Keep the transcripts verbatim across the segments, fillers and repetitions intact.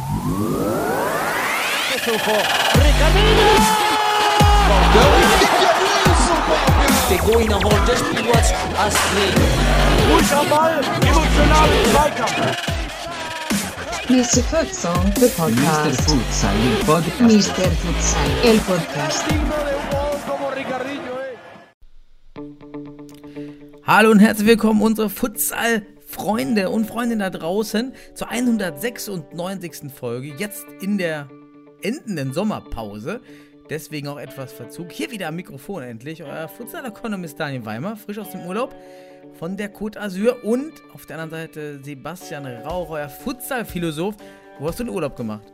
De Gouin holt das Spiel Astrid. Ruhig am Ball, emotionalen Zweikampf. mister Futsal, the podcast. mister Futsal, il podcast. mister Futsal, el podcast. Hallo und herzlich willkommen, unsere Futsal-Freunde und Freundinnen da draußen, zur hundertsechsundneunzigsten Folge, jetzt in der endenden Sommerpause. Deswegen auch etwas Verzug. Hier wieder am Mikrofon endlich. Euer Futsal-Ökonomist Daniel Weimer, frisch aus dem Urlaub von der Côte d'Azur. Und auf der anderen Seite Sebastian Rauch, euer Futsal-Philosoph. Wo hast du den Urlaub gemacht?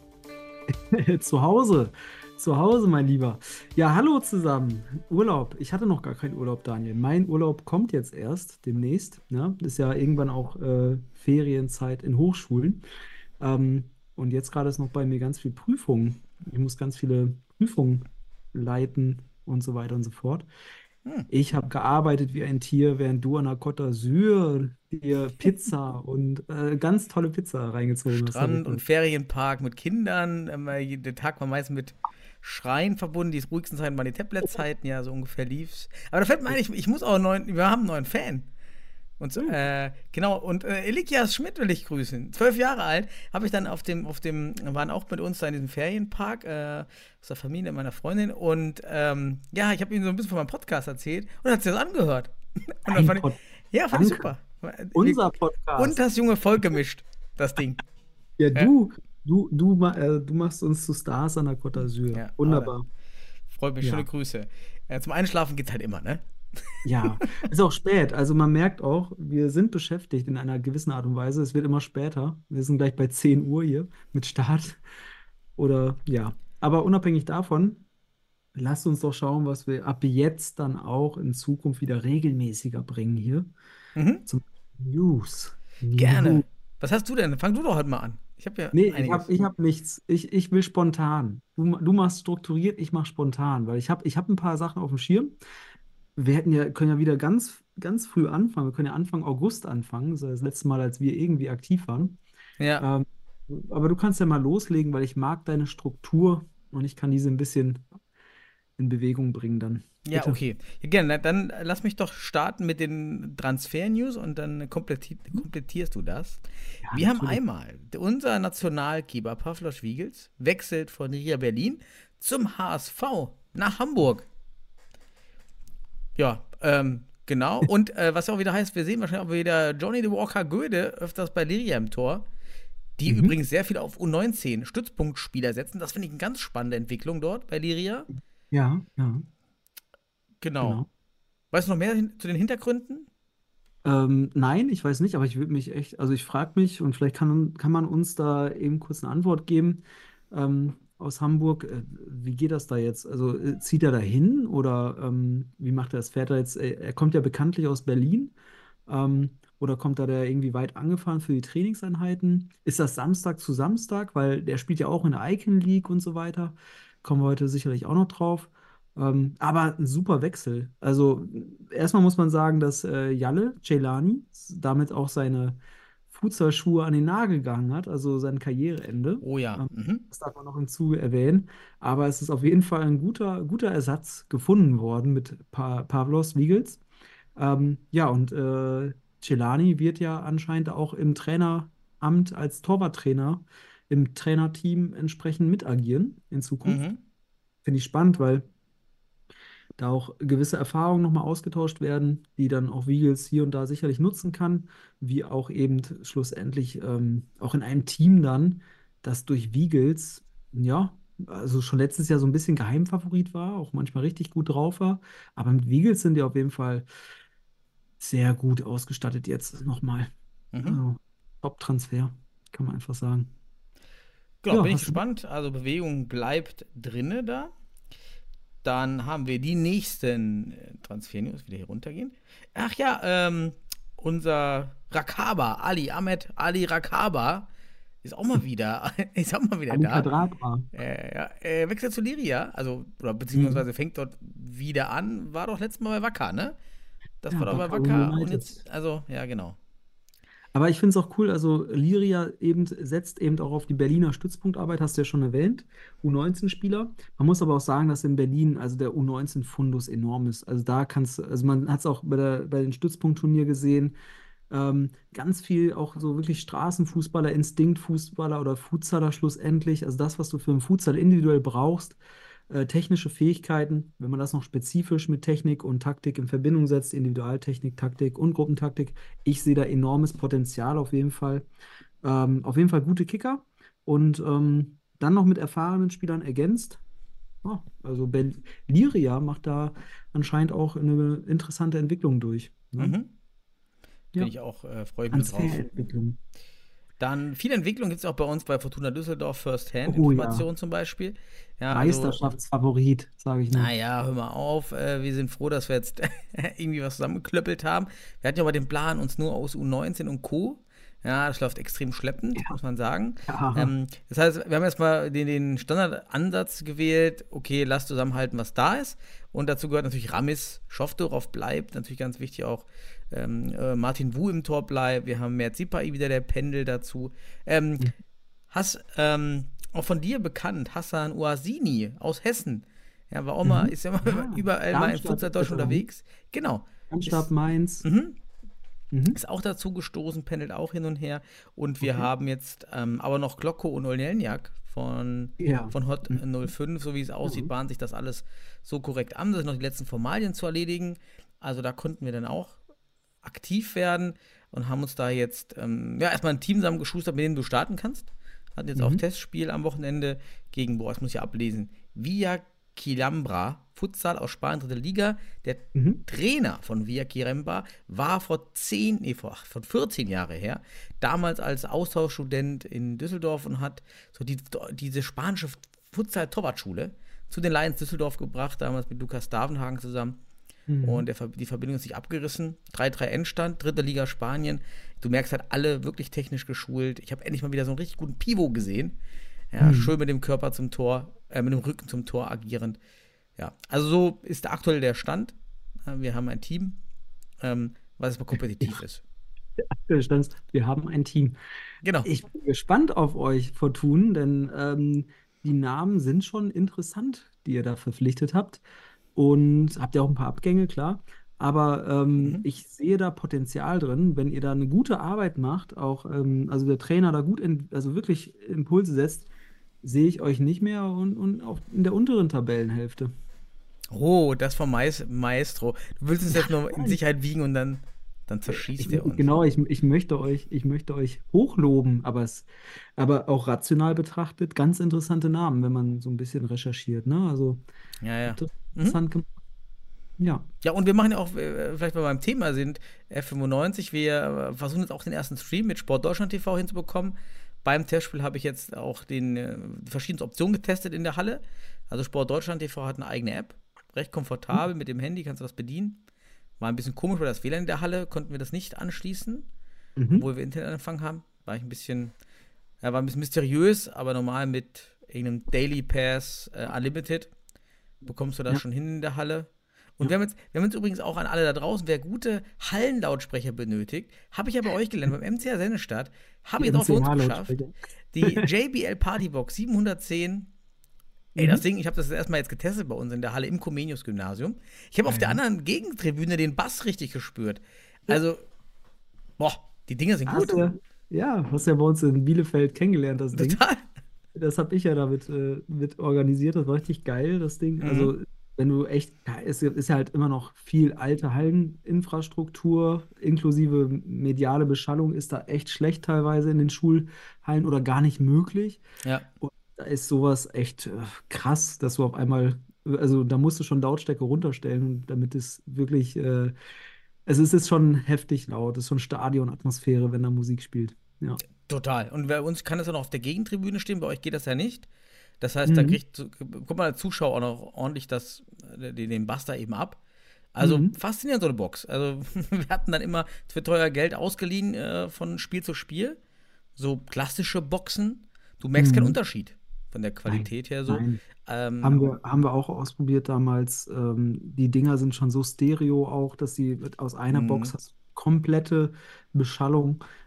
Zu Hause. Zu Hause, mein Lieber. Ja, hallo zusammen. Urlaub. Ich hatte noch gar keinen Urlaub, Daniel. Mein Urlaub kommt jetzt erst demnächst. Ne? Ist ja irgendwann auch äh, Ferienzeit in Hochschulen. Ähm, und jetzt gerade ist noch bei mir ganz viel Prüfungen. Ich muss ganz viele Prüfungen leiten und so weiter und so fort. Hm. Ich habe gearbeitet wie ein Tier, während du an der Côte d'Azur dir Pizza und äh, ganz tolle Pizza reingezogen hast. Strand und Ferienpark mit Kindern. Äh, der Tag war meist mit Schreien verbunden. Die ruhigsten Zeiten waren die Tablet-Zeiten. Ja, so ungefähr lief's. Aber da fällt mir ein, ich, ich muss auch einen neuen, wir haben einen neuen Fan. Und so, äh, genau, und äh, Elikias Schmidt will ich grüßen. Zwölf Jahre alt, habe ich dann auf dem, auf dem, waren auch mit uns da in diesem Ferienpark, äh, aus der Familie meiner Freundin. Und ähm, ja, ich habe ihm so ein bisschen von meinem Podcast erzählt und hat sich das angehört. Und dann fand ich, ja, fand ich super. Unser Podcast. Und das junge Volk gemischt, das Ding. Ja, du, du, du, ma- äh, du machst uns zu Stars an der Côte d'Azur. Ja, Wunderbar. Freut mich, Ja. schöne Grüße. Äh, zum Einschlafen geht's halt immer, ne? Ja, ist auch spät. Also man merkt auch, wir sind beschäftigt in einer gewissen Art und Weise. Es wird immer später. Wir sind gleich bei zehn Uhr hier mit Start. Oder ja. Aber unabhängig davon, lasst uns doch schauen, was wir ab jetzt dann auch in Zukunft wieder regelmäßiger bringen hier. Mhm. Zum News. Gerne. News. Was hast du denn? Fang du doch heute mal an. Ich habe ja Nee, ich einiges. habe ich hab nichts. Ich, ich will spontan. Du, ma- du machst strukturiert, ich mach spontan, weil ich habe ich hab ein paar Sachen auf dem Schirm. Wir hätten ja, können ja wieder ganz, ganz früh anfangen. Wir können ja Anfang August anfangen. Das ist ja das letzte Mal, als wir irgendwie aktiv waren. Ja. Ähm, aber du kannst ja mal loslegen, weil ich mag deine Struktur und ich kann diese ein bisschen in Bewegung bringen dann. Ja, Bitte. okay. Ja, gerne. Dann lass mich doch starten mit den Transfer-News und dann kompletti komplettierst du das. Ja, Wir haben natürlich. einmal, unser Nationalkeeper Pavlos Wiegels wechselt von Ria Berlin zum H S V nach Hamburg. Ja, ähm, genau. Und äh, was ja auch wieder heißt, wir sehen wahrscheinlich auch wieder Johnny the Walker Goethe öfters bei Liria im Tor, die Mhm. übrigens sehr viel auf U neunzehn Stützpunktspieler setzen. Das finde ich eine ganz spannende Entwicklung dort bei Liria. Ja, ja, Genau. genau. Weißt du noch mehr hin zu den Hintergründen? Ähm, nein, ich weiß nicht, aber ich würde mich echt, also ich frage mich und vielleicht kann, kann man uns da eben kurz eine Antwort geben ähm, aus Hamburg. Äh, wie geht das da jetzt? Also äh, zieht er da hin oder ähm, wie macht er das? Fährt er jetzt? Äh, er kommt ja bekanntlich aus Berlin. Ähm, oder kommt er da irgendwie weit angefahren für die Trainingseinheiten? Ist das Samstag zu Samstag? Weil der spielt ja auch in der Icon League und so weiter. Kommen wir heute sicherlich auch noch drauf. Ähm, aber ein super Wechsel. Also erstmal muss man sagen, dass äh, Jalle Celani damit auch seine Fußballschuhe an den Nagel gegangen hat, also sein Karriereende. Oh ja. Ähm, Mhm. Das darf man noch hinzu erwähnen. Aber es ist auf jeden Fall ein guter, guter Ersatz gefunden worden mit pa Pavlos Wiegels. Ähm, ja, und äh, Celani wird ja anscheinend auch im Traineramt als Torwarttrainer im Trainerteam entsprechend mit agieren in Zukunft. Mhm. Finde ich spannend, weil da auch gewisse Erfahrungen nochmal ausgetauscht werden, die dann auch Wiegels hier und da sicherlich nutzen kann, wie auch eben schlussendlich ähm, auch in einem Team dann, das durch Wiegels, ja, also schon letztes Jahr so ein bisschen Geheimfavorit war, auch manchmal richtig gut drauf war, aber mit Wiegels sind die auf jeden Fall sehr gut ausgestattet jetzt nochmal. Mhm. Also, Top-Transfer, kann man einfach sagen. Genau, Ja, bin ich hast du- gespannt. Also Bewegung bleibt drinne da. Dann haben wir die nächsten äh, Transfer-News, wieder hier runtergehen. Ach ja, ähm, unser Rakaba, Ali, Ahmed Ali Rakaba, ist auch mal wieder, ist auch mal wieder Ein da. Quadrat war. Äh, ja, er wechselt zu Liria, also, oder beziehungsweise fängt dort wieder an, war doch letztes Mal bei Wacker, ne? Das Ja, war doch bei Wacker Wacker und United. jetzt, also, ja, genau. Aber ich finde es auch cool, also Liria eben setzt eben auch auf die Berliner Stützpunktarbeit, hast du ja schon erwähnt, U neunzehn-Spieler. Man muss aber auch sagen, dass in Berlin also der U neunzehn-Fundus enorm ist. Also da kannst du, also man hat es auch bei der, bei den Stützpunktturnier gesehen, ähm, ganz viel auch so wirklich Straßenfußballer, Instinktfußballer oder Futsaler schlussendlich. Also das, was du für einen Futsal individuell brauchst, äh, technische Fähigkeiten, wenn man das noch spezifisch mit Technik und Taktik in Verbindung setzt, Individualtechnik, Taktik und Gruppentaktik, ich sehe da enormes Potenzial auf jeden Fall. Ähm, auf jeden Fall gute Kicker und ähm, dann noch mit erfahrenen Spielern ergänzt. Ja, also Bel Liria macht da anscheinend auch eine interessante Entwicklung durch. Ne? Mhm. Bin Ja, ich auch, äh, freue ich mich drauf. Transferentwicklung. Dann viel Entwicklung gibt es auch bei uns bei Fortuna Düsseldorf, First Hand, Oh ja, Information zum Beispiel. Ja, also, Meisterschaftsfavorit, sage ich nur. naja, hör mal auf. Äh, wir sind froh, dass wir jetzt irgendwie was zusammengeklöppelt haben. Wir hatten ja aber den Plan, uns nur aus U neunzehn und Co. Ja, das läuft extrem schleppend, Ja. muss man sagen. Ja. Ähm, das heißt, wir haben erstmal den, den Standardansatz gewählt, okay, lass zusammenhalten, was da ist. Und dazu gehört natürlich Ramis Schoftorov bleibt, natürlich ganz wichtig auch ähm, äh, Martin Wu im Tor bleibt. Wir haben Mert Sipai wieder, der Pendel dazu. Ähm, Hast ähm, auch von dir bekannt, Hassan Ouasini aus Hessen. Ja, war auch mal, Mhm. ist ja mal Ja, überall mal in Darmstadt Futsal ist Deutschland er, ne? unterwegs. Genau. Darmstadt, Ist, Mainz. mhm. Mhm. Ist auch dazu gestoßen, pendelt auch hin und her. Und wir Okay. haben jetzt ähm, aber noch Glocko und Olniak von, Ja. von Hot Mhm. null fünf, so wie es aussieht, Mhm. bahnt sich das alles so korrekt an. Das sind noch die letzten Formalien zu erledigen. Also da konnten wir dann auch aktiv werden und haben uns da jetzt ähm, ja, erstmal ein Team zusammengeschustert, mit dem du starten kannst. Hatten jetzt auch Mhm. Testspiel am Wochenende gegen, boah, das muss ich ja ablesen, Villa Quilambra, Futsal aus Spanien, dritte Liga. Der Mhm. Trainer von Villa Quilambra war vor zehn, nee, vor, ach, von vierzehn Jahre her, damals als Austauschstudent in Düsseldorf und hat so die, diese spanische Futsal-Torwartschule zu den Lions Düsseldorf gebracht, damals mit Lukas Davenhagen zusammen. Mhm. Und der, die Verbindung ist nicht abgerissen. drei drei Endstand, dritte Liga Spanien. Du merkst halt, alle wirklich technisch geschult. Ich habe endlich mal wieder so einen richtig guten Pivot gesehen. Ja, Mhm. schön mit dem Körper zum Tor, äh, mit dem Rücken zum Tor agierend. Ja, also so ist aktuell der Stand. Äh, Wir haben ein Team, ähm, was erstmal kompetitiv ist. Stand, wir haben ein Team. Genau. Ich bin gespannt auf euch, Fortun, denn ähm, die Namen sind schon interessant, die ihr da verpflichtet habt. Und habt ja auch ein paar Abgänge, klar. Aber ähm, Mhm. ich sehe da Potenzial drin, wenn ihr da eine gute Arbeit macht, auch ähm, also der Trainer da gut, in, also wirklich Impulse setzt, sehe ich euch nicht mehr und, und auch in der unteren Tabellenhälfte. Oh, das vom Mais Maestro. Du willst uns jetzt nur in Nein. Sicherheit wiegen und dann, dann zerschießt Ich, er uns. genau, ich, ich möchte euch, ich möchte euch hochloben, aber es, aber auch rational betrachtet, ganz interessante Namen, wenn man so ein bisschen recherchiert, ne? Also Ja, ja. habt ihr Mhm. interessant gemacht. Ja. Ja, und wir machen ja auch, äh, vielleicht weil wir beim Thema sind, F fünfundneunzig, wir äh, versuchen jetzt auch den ersten Stream mit Sport Deutschland T V hinzubekommen. Beim Testspiel habe ich jetzt auch den, äh, verschiedene Optionen getestet in der Halle. Also Sport Deutschland T V hat eine eigene App, recht komfortabel, mit dem Handy kannst du das bedienen. War ein bisschen komisch, weil das W L A N in der Halle konnten wir das nicht anschließen, Mhm. obwohl wir Internetanfang haben. War ich ein bisschen, ja, war ein bisschen mysteriös, aber normal mit irgendeinem Daily Pass äh, Unlimited bekommst du das Ja. schon hin in der Halle. Und Ja. wir haben jetzt, wir haben jetzt übrigens auch an alle da draußen, wer gute Hallenlautsprecher benötigt, habe ich ja bei euch gelernt, beim M C A Sennestadt, habe ich jetzt auch für uns geschafft. M C H-Lautsprecher. Die J B L Partybox siebenhundertzehn. Ey, Mhm. das Ding, ich habe das erstmal jetzt getestet bei uns in der Halle im Comenius-Gymnasium. Ich habe auf der anderen Gegentribüne den Bass richtig gespürt. Also, boah, die Dinger sind Hast gut. du, ja, hast du ja bei uns in Bielefeld kennengelernt, das Ding. Total. Das habe ich ja damit äh, mit organisiert. Das war richtig geil, das Ding. Mhm. Also, wenn du echt, ja, es ist ja halt immer noch viel alte Halleninfrastruktur, inklusive mediale Beschallung ist da echt schlecht teilweise in den Schulhallen oder gar nicht möglich. Ja. Und da ist sowas echt äh, krass, dass du auf einmal, also da musst du schon Lautstärke runterstellen, damit es wirklich, äh, also es ist schon heftig laut, es ist schon Stadionatmosphäre, wenn da Musik spielt. Ja. Total. Und bei uns kann es dann auch auf der Gegentribüne stehen, bei euch geht das ja nicht. Das heißt, da Mhm. kriegt, kommt man als Zuschauer auch noch ordentlich das, den, den Bass da eben ab. Also Mhm. faszinierend so eine Box. Also wir hatten dann immer für teuer Geld ausgeliehen äh, von Spiel zu Spiel. So klassische Boxen. Du merkst keinen Mhm. Unterschied von der Qualität her so. Nein. Ähm, Haben wir, haben wir auch ausprobiert damals. Ähm, die Dinger sind schon so stereo auch, dass sie mit- aus einer Mhm. Box hast du komplette Beschallung.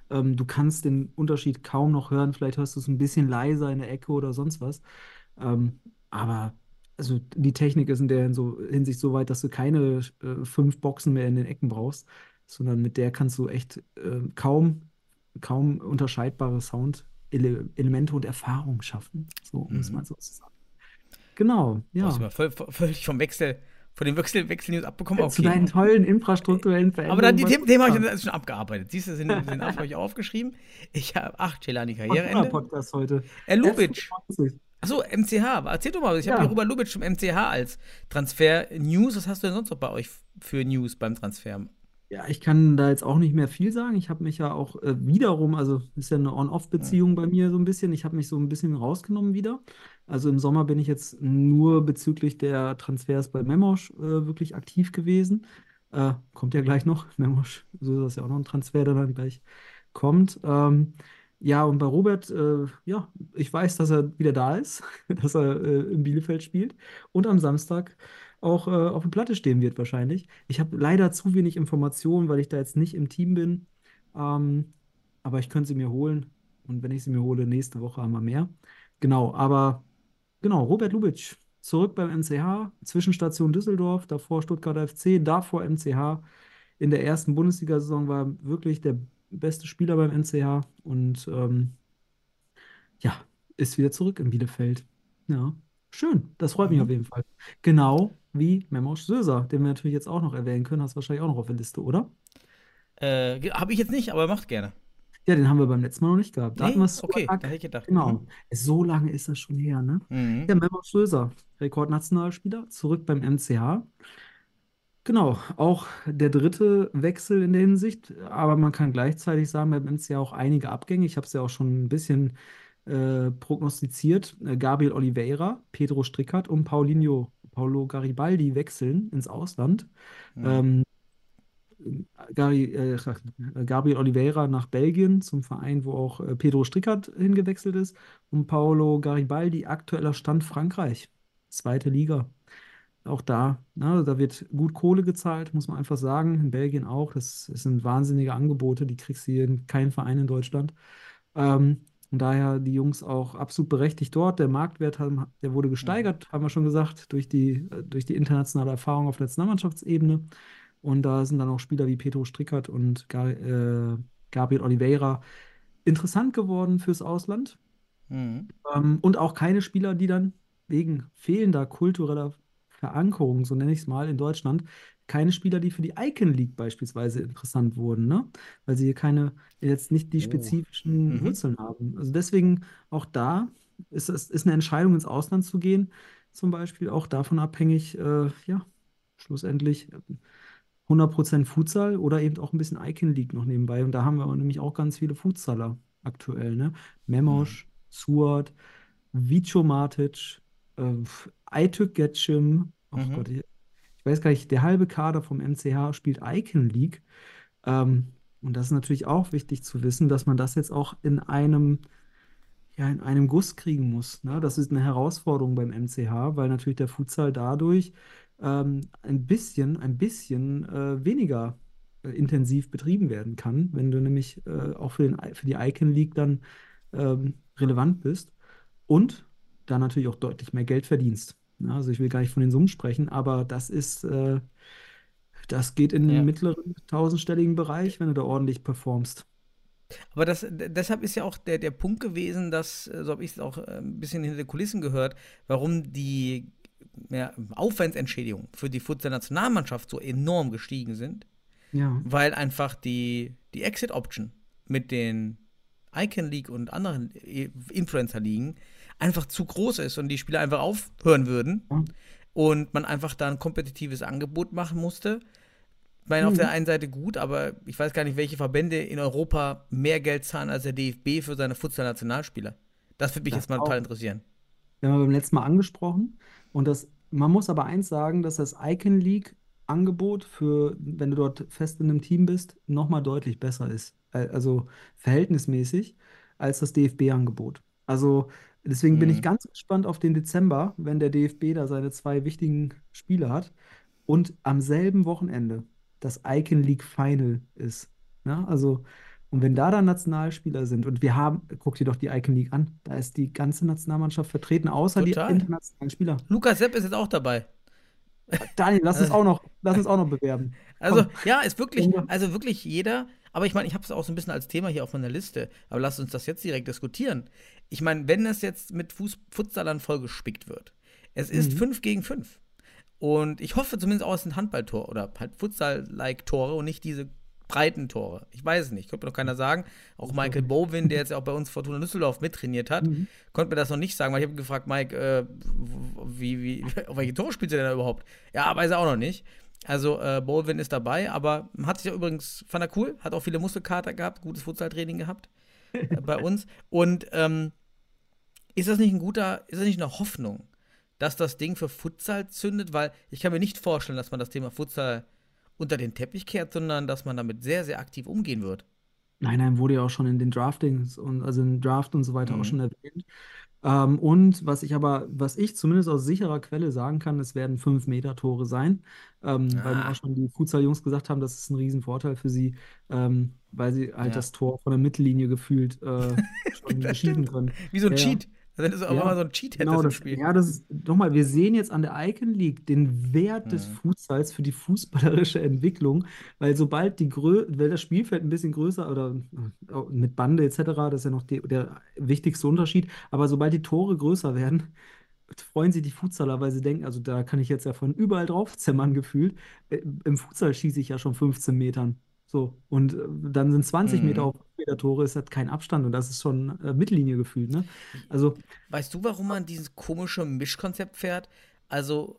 Ähm, du kannst den Unterschied kaum noch hören. Vielleicht hörst du es ein bisschen leiser in der Ecke oder sonst was. Ähm, aber also die Technik ist in der so, Hinsicht so weit, dass du keine äh, fünf Boxen mehr in den Ecken brauchst, sondern mit der kannst du echt äh, kaum, kaum unterscheidbare Soundelemente und Erfahrung schaffen. So, um es mal Mhm. so zu sagen. Genau, Boah, ist ja. immer voll, voll, völlig vom Wechsel, von den Wechsel, Wechsel-News abbekommen. Zu Okay. deinen tollen infrastrukturellen Aber dann Veränderungen die bei Themen, Themen habe ich Fußball. dann schon abgearbeitet. Siehst du, sind, sind auf, habe ich aufgeschrieben. Ich habe acht Celani Karriereende. Fortuna-Podcast heute. Er F Lubitsch. fünfundneunzig. Achso, M C H. Erzähl doch mal, ich habe hier Ja. Ruben Lubitsch zum M C H als Transfer-News. Was hast du denn sonst noch bei euch für News beim Transfer? Ja, ich kann da jetzt auch nicht mehr viel sagen. Ich habe mich ja auch äh, wiederum, also ist ja eine Hm. On-Off-Beziehung bei mir so ein bisschen. Ich habe mich so ein bisschen rausgenommen wieder. Also im Sommer bin ich jetzt nur bezüglich der Transfers bei Memosch äh, wirklich aktiv gewesen. Äh, kommt ja gleich noch. Memosch, so ist das ja auch noch ein Transfer, der dann gleich kommt. Ähm, ja, und bei Robert, äh, ja, ich weiß, dass er wieder da ist, dass er äh, in Bielefeld spielt und am Samstag auch äh, auf der Platte stehen wird wahrscheinlich. Ich habe leider zu wenig Informationen, weil ich da jetzt nicht im Team bin. Ähm, aber ich könnte sie mir holen. Und wenn ich sie mir hole, nächste Woche haben wir mehr. Genau, aber genau, Robert Lubitsch, zurück beim M C H, Zwischenstation Düsseldorf, davor Stuttgarter F C, davor M C H. In der ersten Bundesliga-Saison war er wirklich der beste Spieler beim M C H und ähm, ja, ist wieder zurück in Bielefeld. Ja, schön. Das freut mich auf Mhm. jeden Fall. Genau wie Memoš Söser, den wir natürlich jetzt auch noch erwähnen können. Hast du wahrscheinlich auch noch auf der Liste, oder? Äh, habe ich jetzt nicht, aber macht gerne. Ja, den haben wir beim letzten Mal noch nicht gehabt. Da hatten wir Nee? es zu Okay, da arg. hätte ich gedacht. Mhm. Genau. So lange ist das schon her, ne? Mhm. Ja, Memoš Söser, Rekordnationalspieler, zurück beim M C H. Genau, auch der dritte Wechsel in der Hinsicht, aber man kann gleichzeitig sagen, beim M C H auch einige Abgänge. Ich habe es ja auch schon ein bisschen äh, prognostiziert. Äh, Gabriel Oliveira, Pedro Strickert und Paulinho, Paulo Garibaldi wechseln ins Ausland. Mhm. Ähm, Gary, äh, Gabriel Oliveira nach Belgien zum Verein, wo auch äh, Pedro Strickert hingewechselt ist. Und Paulo Garibaldi, aktueller Stand Frankreich, zweite Liga. Auch da, ne, da wird gut Kohle gezahlt, muss man einfach sagen. In Belgien auch. Das, das sind wahnsinnige Angebote, die kriegst du hier in keinem Verein in Deutschland. Ähm, und daher die Jungs auch absolut berechtigt dort. Der Marktwert, haben- der wurde Mhm. gesteigert, haben wir schon gesagt, durch die, äh, durch die internationale Erfahrung auf Nationalmannschaftsebene. Und da sind dann auch Spieler wie Pedro Strickert und Gar äh, Gabriel Oliveira interessant geworden fürs Ausland. Mhm. Ähm, und auch keine Spieler, die dann wegen fehlender kultureller Verankerung, so nenne ich es mal, in Deutschland, keine Spieler, die für die Icon League beispielsweise interessant wurden, ne? Weil sie hier keine, jetzt nicht die Oh. spezifischen Mhm. Wurzeln haben. Also deswegen auch da ist es ist eine Entscheidung, ins Ausland zu gehen, zum Beispiel auch davon abhängig, äh, ja, schlussendlich hundert Prozent Futsal oder eben auch ein bisschen Icon League noch nebenbei. Und da haben wir nämlich auch ganz viele Futsaler aktuell, ne? Mhm. Memoš, Suat, Vico Matic, äh, Aytük Getschim, ach Mhm. Gott, ich, ich weiß gar nicht, der halbe Kader vom M C H spielt Icon League. Ähm, und das ist natürlich auch wichtig zu wissen, dass man das jetzt auch in einem, ja, in einem Guss kriegen muss. Ne? Das ist eine Herausforderung beim M C H, weil natürlich der Futsal dadurch ähm, ein bisschen, ein bisschen äh, weniger äh, intensiv betrieben werden kann, wenn du nämlich äh, auch für den, für die Icon League dann ähm, relevant bist und da natürlich auch deutlich mehr Geld verdienst. Ja, also ich will gar nicht von den Summen sprechen, aber das ist, äh, das geht in den Ja. mittleren tausendstelligen Bereich, wenn du da ordentlich performst. Aber das, d- deshalb ist ja auch der, der Punkt gewesen, dass, äh, so habe ich es auch äh, ein bisschen hinter den Kulissen gehört, warum die ja, Aufwandsentschädigungen für die Futsal-Nationalmannschaft so enorm gestiegen sind, Ja. weil einfach die, die Exit-Option mit den Icon League und anderen äh, Influencer-Ligen einfach zu groß ist und die Spieler einfach aufhören würden Ja. und man einfach da ein kompetitives Angebot machen musste. Ich meine, auf der Mhm. einen Seite gut, aber ich weiß gar nicht, welche Verbände in Europa mehr Geld zahlen als der D F B für seine Futsal-Nationalspieler. Das würde mich Das jetzt mal auch. total interessieren. Wir haben wir beim letzten Mal angesprochen. Und das, man muss aber eins sagen, dass das Icon League Angebot für, wenn du dort fest in einem Team bist, nochmal deutlich besser ist. Äh, Also verhältnismäßig als das D F B-Angebot. Also deswegen bin ich Mhm. ganz gespannt auf den Dezember, wenn der D F B da seine zwei wichtigen Spiele hat und am selben Wochenende das Icon League Final ist. Ja, also Und wenn da dann Nationalspieler sind, und wir haben, guck dir doch die Icon League an, da ist die ganze Nationalmannschaft vertreten, außer die Total. internationalen Spieler. Lukas Sepp ist jetzt auch dabei. Daniel, lass uns Also, auch noch, lass uns auch noch bewerben. also Komm. ja, ist wirklich, Ja. also wirklich jeder. Aber ich meine, ich habe es auch so ein bisschen als Thema hier auf meiner Liste. Aber lasst uns das jetzt direkt diskutieren. Ich meine, wenn es jetzt mit Fuß Futsalern vollgespickt wird, es ist Mhm. fünf gegen fünf. Und ich hoffe zumindest auch, es sind Handballtore oder halt Futsal-like Tore und nicht diese breiten Tore. Ich weiß es nicht, konnte mir noch keiner sagen. Auch Michael Bowen, der jetzt ja auch bei uns Fortuna Düsseldorf mittrainiert hat, Mhm. konnte mir das noch nicht sagen, weil ich habe gefragt, Mike, äh, wie, wie, auf welche Tore spielt ihr denn da überhaupt? Ja, weiß er auch noch nicht. Also äh, Bowen ist dabei, aber hat sich ja übrigens, fand er cool, hat auch viele Muskelkater gehabt, gutes Futsaltraining gehabt äh, bei uns. Und ähm, ist das nicht ein guter, ist das nicht eine Hoffnung, dass das Ding für Futsal zündet? Weil ich kann mir nicht vorstellen, dass man das Thema Futsal unter den Teppich kehrt, sondern dass man damit sehr, sehr aktiv umgehen wird. Nein, nein, wurde ja auch schon in den Draftings und also im Draft und so weiter auch Mhm. schon erwähnt. Ähm, und was ich aber, was ich zumindest aus sicherer Quelle sagen kann, es werden fünf Meter Tore sein, ähm, weil mir auch Ah, schon die Futsal-Jungs gesagt haben, das ist ein Riesenvorteil für sie, ähm, weil sie halt ja. das Tor von der Mittellinie gefühlt äh, schon Das schießen stimmt. können. Wie so ein Ja, ja. Cheat. Also wenn du so, auf einmal Ja, so ein Cheat genau hättest im das. Spiel. Ja, das ist, nochmal, wir sehen jetzt an der Icon League den Wert des Mhm. Futsals für die fußballerische Entwicklung, weil sobald die Grö weil das Spielfeld ein bisschen größer oder äh, mit Bande et cetera, das ist ja noch die, der wichtigste Unterschied, aber sobald die Tore größer werden, freuen sich die Futsaler, weil sie denken, also da kann ich jetzt ja von überall draufzimmern gefühlt. Äh, Im Futsal schieße ich ja schon fünfzehn Metern. So, und äh, dann sind zwanzig Meter Mhm. auf fünf Meter Tore, ist halt kein Abstand und das ist schon äh, Mittellinie gefühlt, ne? Also, Weißt du, warum man dieses komische Mischkonzept fährt? Also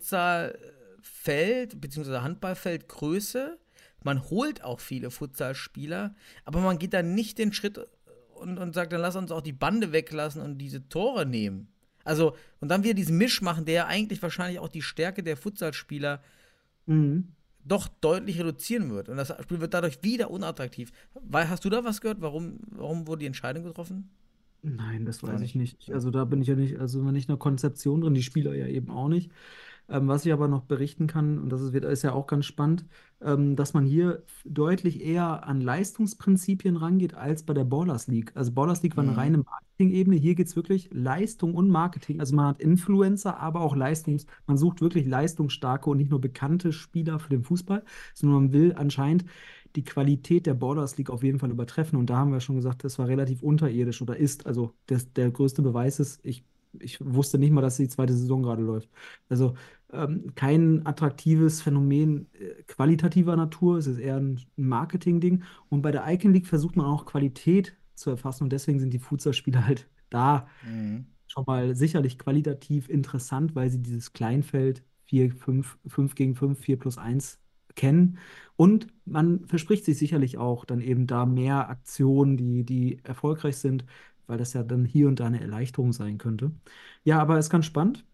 Futsalfeld bzw. Handballfeldgröße, man holt auch viele Futsalspieler, aber man geht dann nicht den Schritt und, und sagt, dann lass uns auch die Bande weglassen und diese Tore nehmen. Also, und dann wieder diesen Misch machen, der ja eigentlich wahrscheinlich auch die Stärke der Futsalspieler mhm. doch deutlich reduzieren wird. Und das Spiel wird dadurch wieder unattraktiv. Weil, hast du da was gehört? Warum, warum wurde die Entscheidung getroffen? Nein, das Noch weiß ich nicht. nicht. Ja. Also da bin ich ja nicht, also nicht in der Konzeption drin, die Spieler ja eben auch nicht. Ähm, was ich aber noch berichten kann, und das ist, wird- ist ja auch ganz spannend, ähm, dass man hier deutlich eher an Leistungsprinzipien rangeht als bei der Ballers League. Also Ballers League war eine Mhm. reine Marketing-Ebene, hier geht es wirklich Leistung und Marketing. Also man hat Influencer, aber auch Leistungs, man sucht wirklich leistungsstarke und nicht nur bekannte Spieler für den Fußball, sondern man will anscheinend die Qualität der Borders League auf jeden Fall übertreffen. Und da haben wir schon gesagt, das war relativ unterirdisch oder ist. Also das, der größte Beweis ist, ich, ich wusste nicht mal, dass die zweite Saison gerade läuft. Also ähm, kein attraktives Phänomen äh, qualitativer Natur, es ist eher ein Marketing-Ding. Und bei der Icon League versucht man auch Qualität zu erfassen und deswegen sind die Futsal-Spiele halt da Mhm. schon mal sicherlich qualitativ interessant, weil sie dieses Kleinfeld vier fünf fünf gegen fünf vier plus eins kennen. Und man verspricht sich sicherlich auch dann eben da mehr Aktionen, die, die erfolgreich sind, weil das ja dann hier und da eine Erleichterung sein könnte. Ja, aber es ist ganz spannend.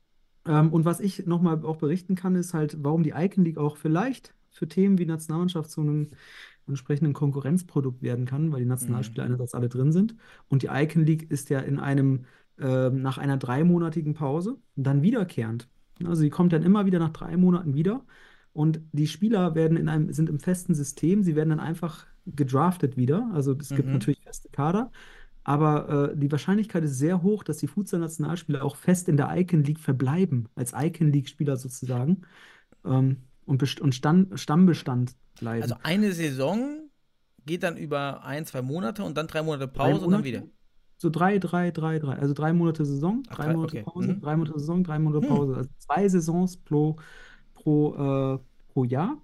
Ähm, und was ich nochmal auch berichten kann, ist halt, warum die Icon League auch vielleicht für Themen wie Nationalmannschaft zu einem entsprechenden Konkurrenzprodukt werden kann, weil die Mhm. Nationalspieler einerseits alle drin sind. Und die Icon League ist ja in einem, ähm, nach einer dreimonatigen Pause dann wiederkehrend. Also sie kommt dann immer wieder nach drei Monaten wieder. Und die Spieler werden in einem, sind im festen System, sie werden dann einfach gedraftet wieder. Also es gibt Mhm. natürlich feste Kader, aber äh, die Wahrscheinlichkeit ist sehr hoch, dass die Futsal-Nationalspieler auch fest in der Icon League verbleiben, als Icon League-Spieler sozusagen, ähm, und, best und Stand Stammbestand Also bleiben. eine Saison geht dann über ein, zwei Monate und dann drei Monate Drei Pause und dann wieder. Monate? So drei, drei, drei, drei. Also drei Monate Saison, Ach, drei drei, Monate okay. Pause, Mhm. drei Monate Saison, drei Monate Hm. Pause. Also zwei Saisons pro, pro, äh, pro Jahr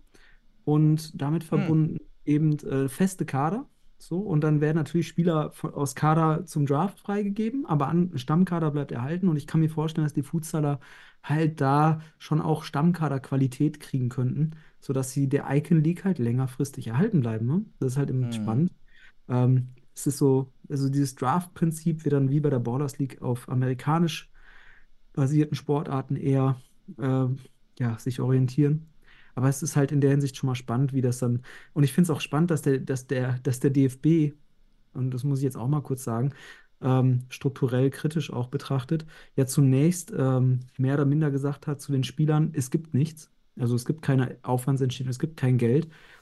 und damit Hm. verbunden eben äh, feste Kader. So, und dann werden natürlich Spieler von, aus Kader zum Draft freigegeben, aber an, Stammkader bleibt erhalten. Und ich kann mir vorstellen, dass die Futsaler halt da schon auch Stammkaderqualität kriegen könnten, sodass sie der Icon League halt längerfristig erhalten bleiben. Ne? Das ist halt eben Hm. spannend. Ähm, es ist so, also dieses Draft-Prinzip wird dann wie bei der Ballers League auf amerikanisch basierten Sportarten eher äh, ja, sich orientieren. Aber es ist halt in der Hinsicht schon mal spannend, wie das dann. Und ich finde es auch spannend, dass der, dass der, dass der D F B, und das muss ich jetzt auch mal kurz sagen, ähm, strukturell kritisch auch betrachtet, ja zunächst ähm, mehr oder minder gesagt hat zu den Spielern, es gibt nichts. Also es gibt keine Aufwandsentschädigung, es gibt kein Geld.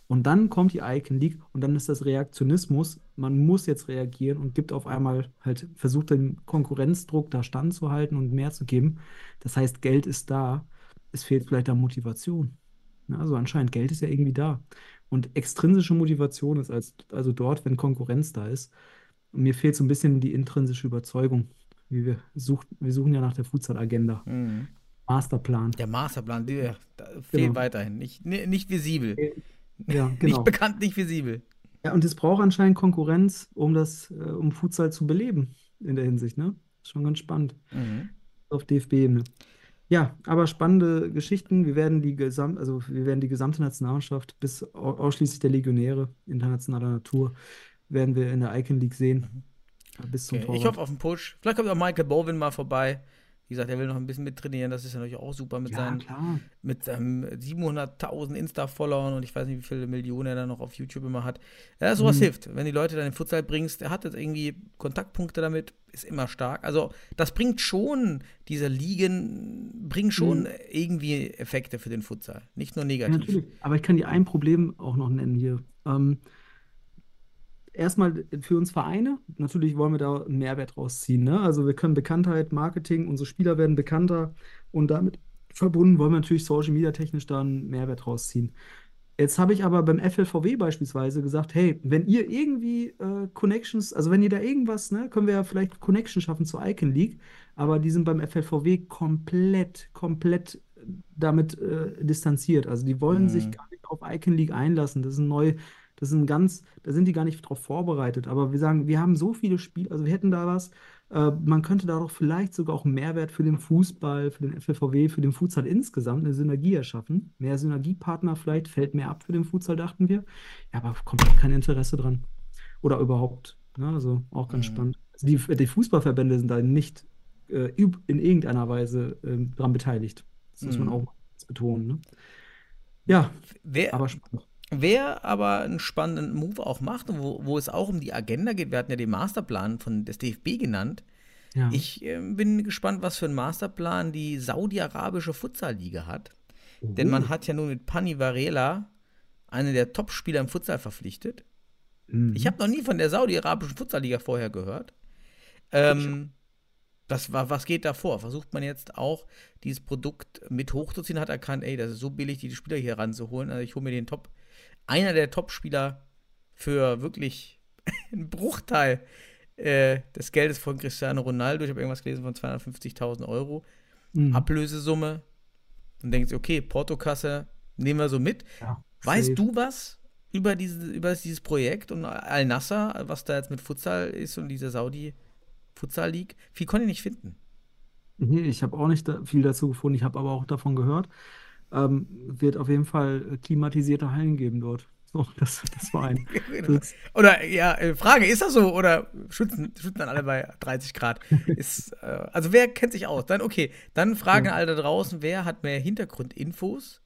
Und dann kommt die Icon League und dann ist das Reaktionismus. Man muss jetzt reagieren und gibt auf einmal halt, versucht den Konkurrenzdruck da standzuhalten und mehr zu geben. Das heißt, Geld ist da. Es fehlt vielleicht an Motivation. Ja, also anscheinend, Geld ist ja irgendwie da. Und extrinsische Motivation ist als, also dort, wenn Konkurrenz da ist. Und mir fehlt so ein bisschen die intrinsische Überzeugung. Wie wir, sucht, wir suchen ja nach der Futsal-Agenda. Mhm. Masterplan. Der Masterplan, der, der fehlt Genau. weiterhin. Nicht, ni- nicht visibel. Ja, Nicht genau. bekannt, nicht visibel. Ja, und es braucht anscheinend Konkurrenz, um das, äh, um Futsal zu beleben in der Hinsicht, ne? Schon ganz spannend. Mhm. Auf D F B-Ebene. Ja, aber spannende Geschichten. Wir werden die Gesam also wir werden die gesamte Nationalmannschaft bis au- ausschließlich der Legionäre internationaler Natur werden wir in der Icon League sehen. Bis zum Okay. Ich Torwart. hoffe auf einen Push. Vielleicht kommt auch Michael Bowen mal vorbei. Wie gesagt, er will noch ein bisschen mittrainieren. Das ist ja natürlich auch super mit Ja, seinen klar. mit seinem siebenhunderttausend Insta-Followern und ich weiß nicht, wie viele Millionen er da noch auf YouTube immer hat. Ja, sowas Mhm. hilft. Wenn die Leute dann in den Futsal bringst, er hat jetzt irgendwie Kontaktpunkte damit, ist immer stark. Also, das bringt schon, diese Ligen bringen schon Mhm. irgendwie Effekte für den Futsal. Nicht nur Ja, negativ. natürlich. Aber ich kann dir ein Problem auch noch nennen hier. Ähm, erstmal für uns Vereine, natürlich wollen wir da einen Mehrwert rausziehen. Ne? Also wir können Bekanntheit, Marketing, unsere Spieler werden bekannter und damit verbunden wollen wir natürlich Social Media technisch da einen Mehrwert rausziehen. Jetzt habe ich aber beim F L V W beispielsweise gesagt, hey, wenn ihr irgendwie äh, Connections, also wenn ihr da irgendwas, ne, können wir ja vielleicht Connection schaffen zur Icon League, aber die sind beim F L V W komplett, komplett damit äh, distanziert. Also die wollen sich Mhm. gar nicht auf Icon League einlassen. Das ist ein neu, das ist ein ganz, da sind die gar nicht drauf vorbereitet. Aber wir sagen, wir haben so viele Spiele, also wir hätten da was, äh, man könnte da doch vielleicht sogar auch einen Mehrwert für den Fußball, für den F L V W, für den Futsal insgesamt eine Synergie erschaffen. Mehr Synergiepartner vielleicht, fällt mehr ab für den Futsal, dachten wir. Ja, aber komplett kein Interesse dran. Oder überhaupt. Ne? Also auch ganz Mhm. spannend. Also die, die Fußballverbände sind da nicht äh, üb- in irgendeiner Weise ähm, dran beteiligt. Das muss man Mhm. auch betonen. Ne? Ja, Wer, aber spannend. Wer aber einen spannenden Move auch macht und wo, wo es auch um die Agenda geht, wir hatten ja den Masterplan von des D F B genannt. Ja. Ich äh, bin gespannt, was für einen Masterplan die saudi-arabische Futsal-Liga hat. Denn man Oh. hat ja nun mit Pani Varela einen der Top-Spieler im Futsal verpflichtet. Mhm. Ich habe noch nie von der saudi-arabischen Futsal-Liga vorher gehört. Ähm, das war, was geht da vor? Versucht man jetzt auch, dieses Produkt mit hochzuziehen, hat erkannt, ey, das ist so billig, die Spieler hier ranzuholen. Also ich hole mir den Top, einer der Top-Spieler für wirklich einen Bruchteil äh, des Geldes von Cristiano Ronaldo. Ich habe irgendwas gelesen von zweihundertfünfzigtausend Euro. Mhm. Ablösesumme. Und denkt sich, okay, Portokasse nehmen wir so mit. Ja, Weißt safe. du was über, diese, über dieses Projekt und Al-Nassr, was da jetzt mit Futsal ist und diese Saudi-Futsal-League? Viel konnte ich nicht finden. Nee, ich habe auch nicht da viel dazu gefunden, ich habe aber auch davon gehört. Ähm, wird auf jeden Fall äh, klimatisierte Hallen geben dort. So, das, das war ein. Das, Oder, ja, äh, Frage, ist das so? Oder schützen, schützen dann alle bei dreißig Grad? Ist, äh, also, wer kennt sich aus? Dann, okay, dann fragen Ja. alle da draußen, wer hat mehr Hintergrundinfos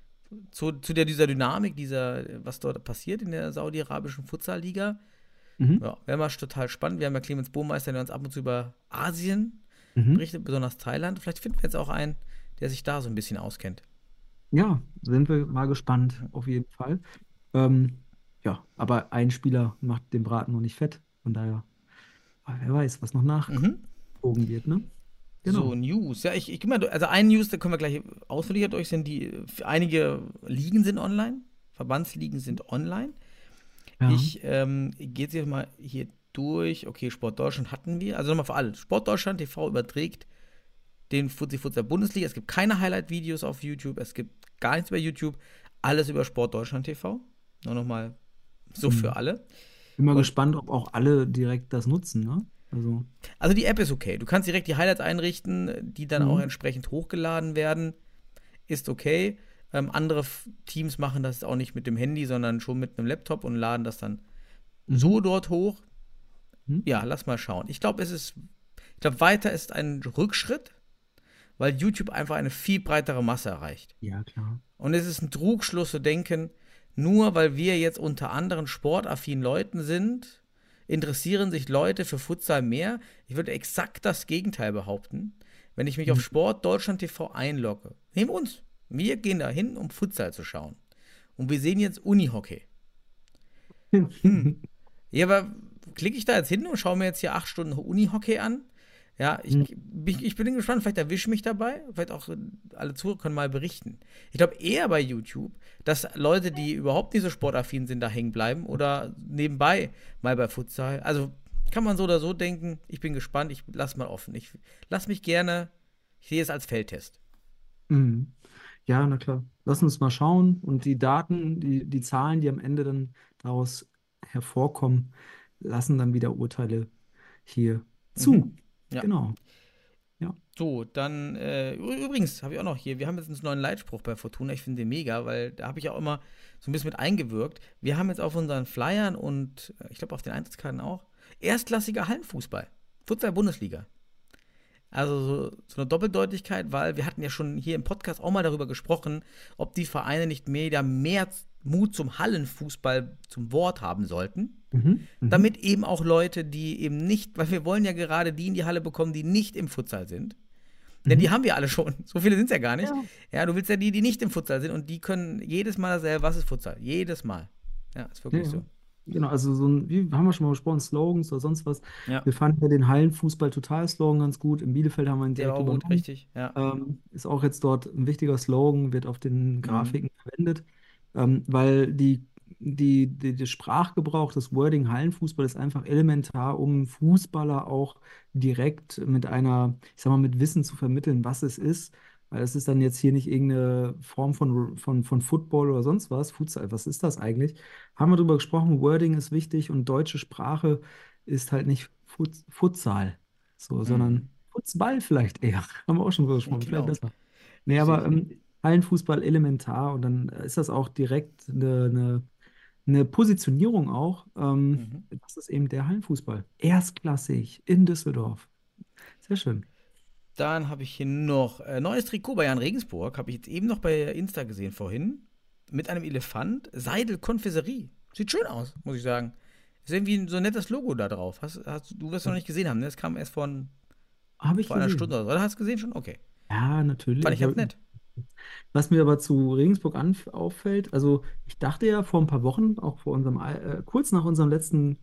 zu, zu der, dieser Dynamik, dieser, was dort passiert in der saudi-arabischen Futsal-Liga? mhm. Ja, wäre mal total spannend. Wir haben ja Clemens Bohmeister, der uns ab und zu über Asien Mhm. berichtet, besonders Thailand. Vielleicht finden wir jetzt auch einen, der sich da so ein bisschen auskennt. Ja, sind wir mal gespannt, auf jeden Fall. Ähm, ja, aber ein Spieler macht den Braten noch nicht fett. Von daher, aber wer weiß, was noch nachgezogen Mhm. wird, ne? So, Genau. News. Ja, ich, ich geh mal, durch- also ein News, da können wir gleich ausführlicher durch sind. Die, einige Ligen sind online, Verbandsligen sind online. Ja. Ich ähm, gehe jetzt hier mal hier durch. Okay, Sport Deutschland hatten wir. Also nochmal für alle. Sport Deutschland T V überträgt den Fuzzi Futsal Bundesliga. Es gibt keine Highlight-Videos auf YouTube. Es gibt gar nichts bei YouTube. Alles über Sport Deutschland T V. Nur nochmal so Mhm. für alle. Bin mal Und- gespannt, ob auch alle direkt das nutzen, ne? Also, Also die App ist okay. Du kannst direkt die Highlights einrichten, die dann Mhm. auch entsprechend hochgeladen werden. Ist okay. Ähm, andere F- Teams machen das auch nicht mit dem Handy, sondern schon mit einem Laptop und laden das dann so dort hoch. Mhm. Ja, lass mal schauen. Ich glaube, es ist, ich glaube, weiter ist ein Rückschritt, weil YouTube einfach eine viel breitere Masse erreicht. ja, klar. Und es ist ein Trugschluss zu denken, nur weil wir jetzt unter anderen sportaffinen Leuten sind, interessieren sich Leute für Futsal mehr. Ich würde exakt das Gegenteil behaupten. Wenn ich mich auf Mhm. Sport Deutschland T V einlogge, nehmen uns. Wir gehen da hin, um Futsal zu schauen. und wir sehen jetzt Unihockey. Hm. Ja, aber klicke ich da jetzt hin und schaue mir jetzt hier acht Stunden Unihockey an? Ja, ich, Hm. ich, ich bin gespannt, vielleicht erwische ich mich dabei, vielleicht auch alle Zuhörer können mal berichten. Ich glaube eher bei YouTube, dass Leute, die überhaupt nicht so sportaffin sind, da hängen bleiben oder nebenbei mal bei Futsal. Also kann man so oder so denken, ich bin gespannt, ich lass mal offen. Ich lass mich gerne, ich sehe es als Feldtest. Mhm. Ja, na klar. Lass uns mal schauen und die Daten, die, die Zahlen, die am Ende dann daraus hervorkommen, lassen dann wieder Urteile hier zu. Mhm. Ja. Genau. Ja. So, dann, äh, ü- übrigens, habe ich auch noch hier, wir haben jetzt einen neuen Leitspruch bei Fortuna, ich finde den mega, weil da habe ich auch immer so ein bisschen mit eingewirkt. Wir haben jetzt auf unseren Flyern und äh, ich glaube auf den Eintrittskarten auch, erstklassiger Hallenfußball, Futsal-Bundesliga. Also so, so eine Doppeldeutigkeit, weil wir hatten ja schon hier im Podcast auch mal darüber gesprochen, ob die Vereine nicht mehr, da mehr Mut zum Hallenfußball zum Wort haben sollten. Mhm. Mhm. Damit eben auch Leute, die eben nicht, weil wir wollen ja gerade die in die Halle bekommen, die nicht im Futsal sind. Denn Mhm. die haben wir alle schon. So viele sind es ja gar nicht. Ja. Ja, du willst ja die, die nicht im Futsal sind und die können jedes Mal dasselbe, was ist Futsal? Jedes Mal. Ja, ist wirklich Ja, so. genau, also so ein, wie haben wir schon mal gesprochen, Slogans oder sonst was. Ja, Wir fanden ja den Hallenfußball-Total-Slogan ganz gut. In Bielefeld haben wir ihn der direkt war gut, übernommen. richtig. Ja. Ähm, ist auch jetzt dort ein wichtiger Slogan, wird auf den Mhm. Grafiken verwendet, ähm, weil die, die, die, der Sprachgebrauch, das Wording Hallenfußball ist einfach elementar, um Fußballer auch direkt mit einer, ich sag mal, mit Wissen zu vermitteln, was es ist. Weil es ist dann jetzt hier nicht irgendeine Form von, von, von Football oder sonst was. Futsal, was ist das eigentlich? Haben wir darüber gesprochen, Wording ist wichtig und deutsche Sprache ist halt nicht Fut, Futsal, so, Mhm. sondern Futsball vielleicht eher. Haben wir auch schon drüber gesprochen, vielleicht Genau, besser. Nee, aber richtig. ähm, Hallenfußball elementar und dann äh, ist das auch direkt eine, eine, eine Positionierung auch. Ähm, Mhm. das ist eben der Hallenfußball. Erstklassig in Düsseldorf. Sehr schön. Dann habe ich hier noch äh, neues Trikot bei Jan Regensburg. Habe ich jetzt eben noch bei Insta gesehen vorhin. Mit einem Elefant. Seidel Konfiserie. Sieht schön aus, muss ich sagen. Ist irgendwie so ein nettes Logo da drauf. Hast, hast, du wirst es noch nicht gesehen haben, ne? Das kam erst vor, ein- Habe ich vor einer Stunde gesehen. oder so. Oder hast du gesehen schon? Okay. Ja, natürlich. Fand ich ganz Aber nett. was mir aber zu Regensburg anf- auffällt, also ich dachte ja vor ein paar Wochen, auch vor unserem, äh, kurz nach unserem letzten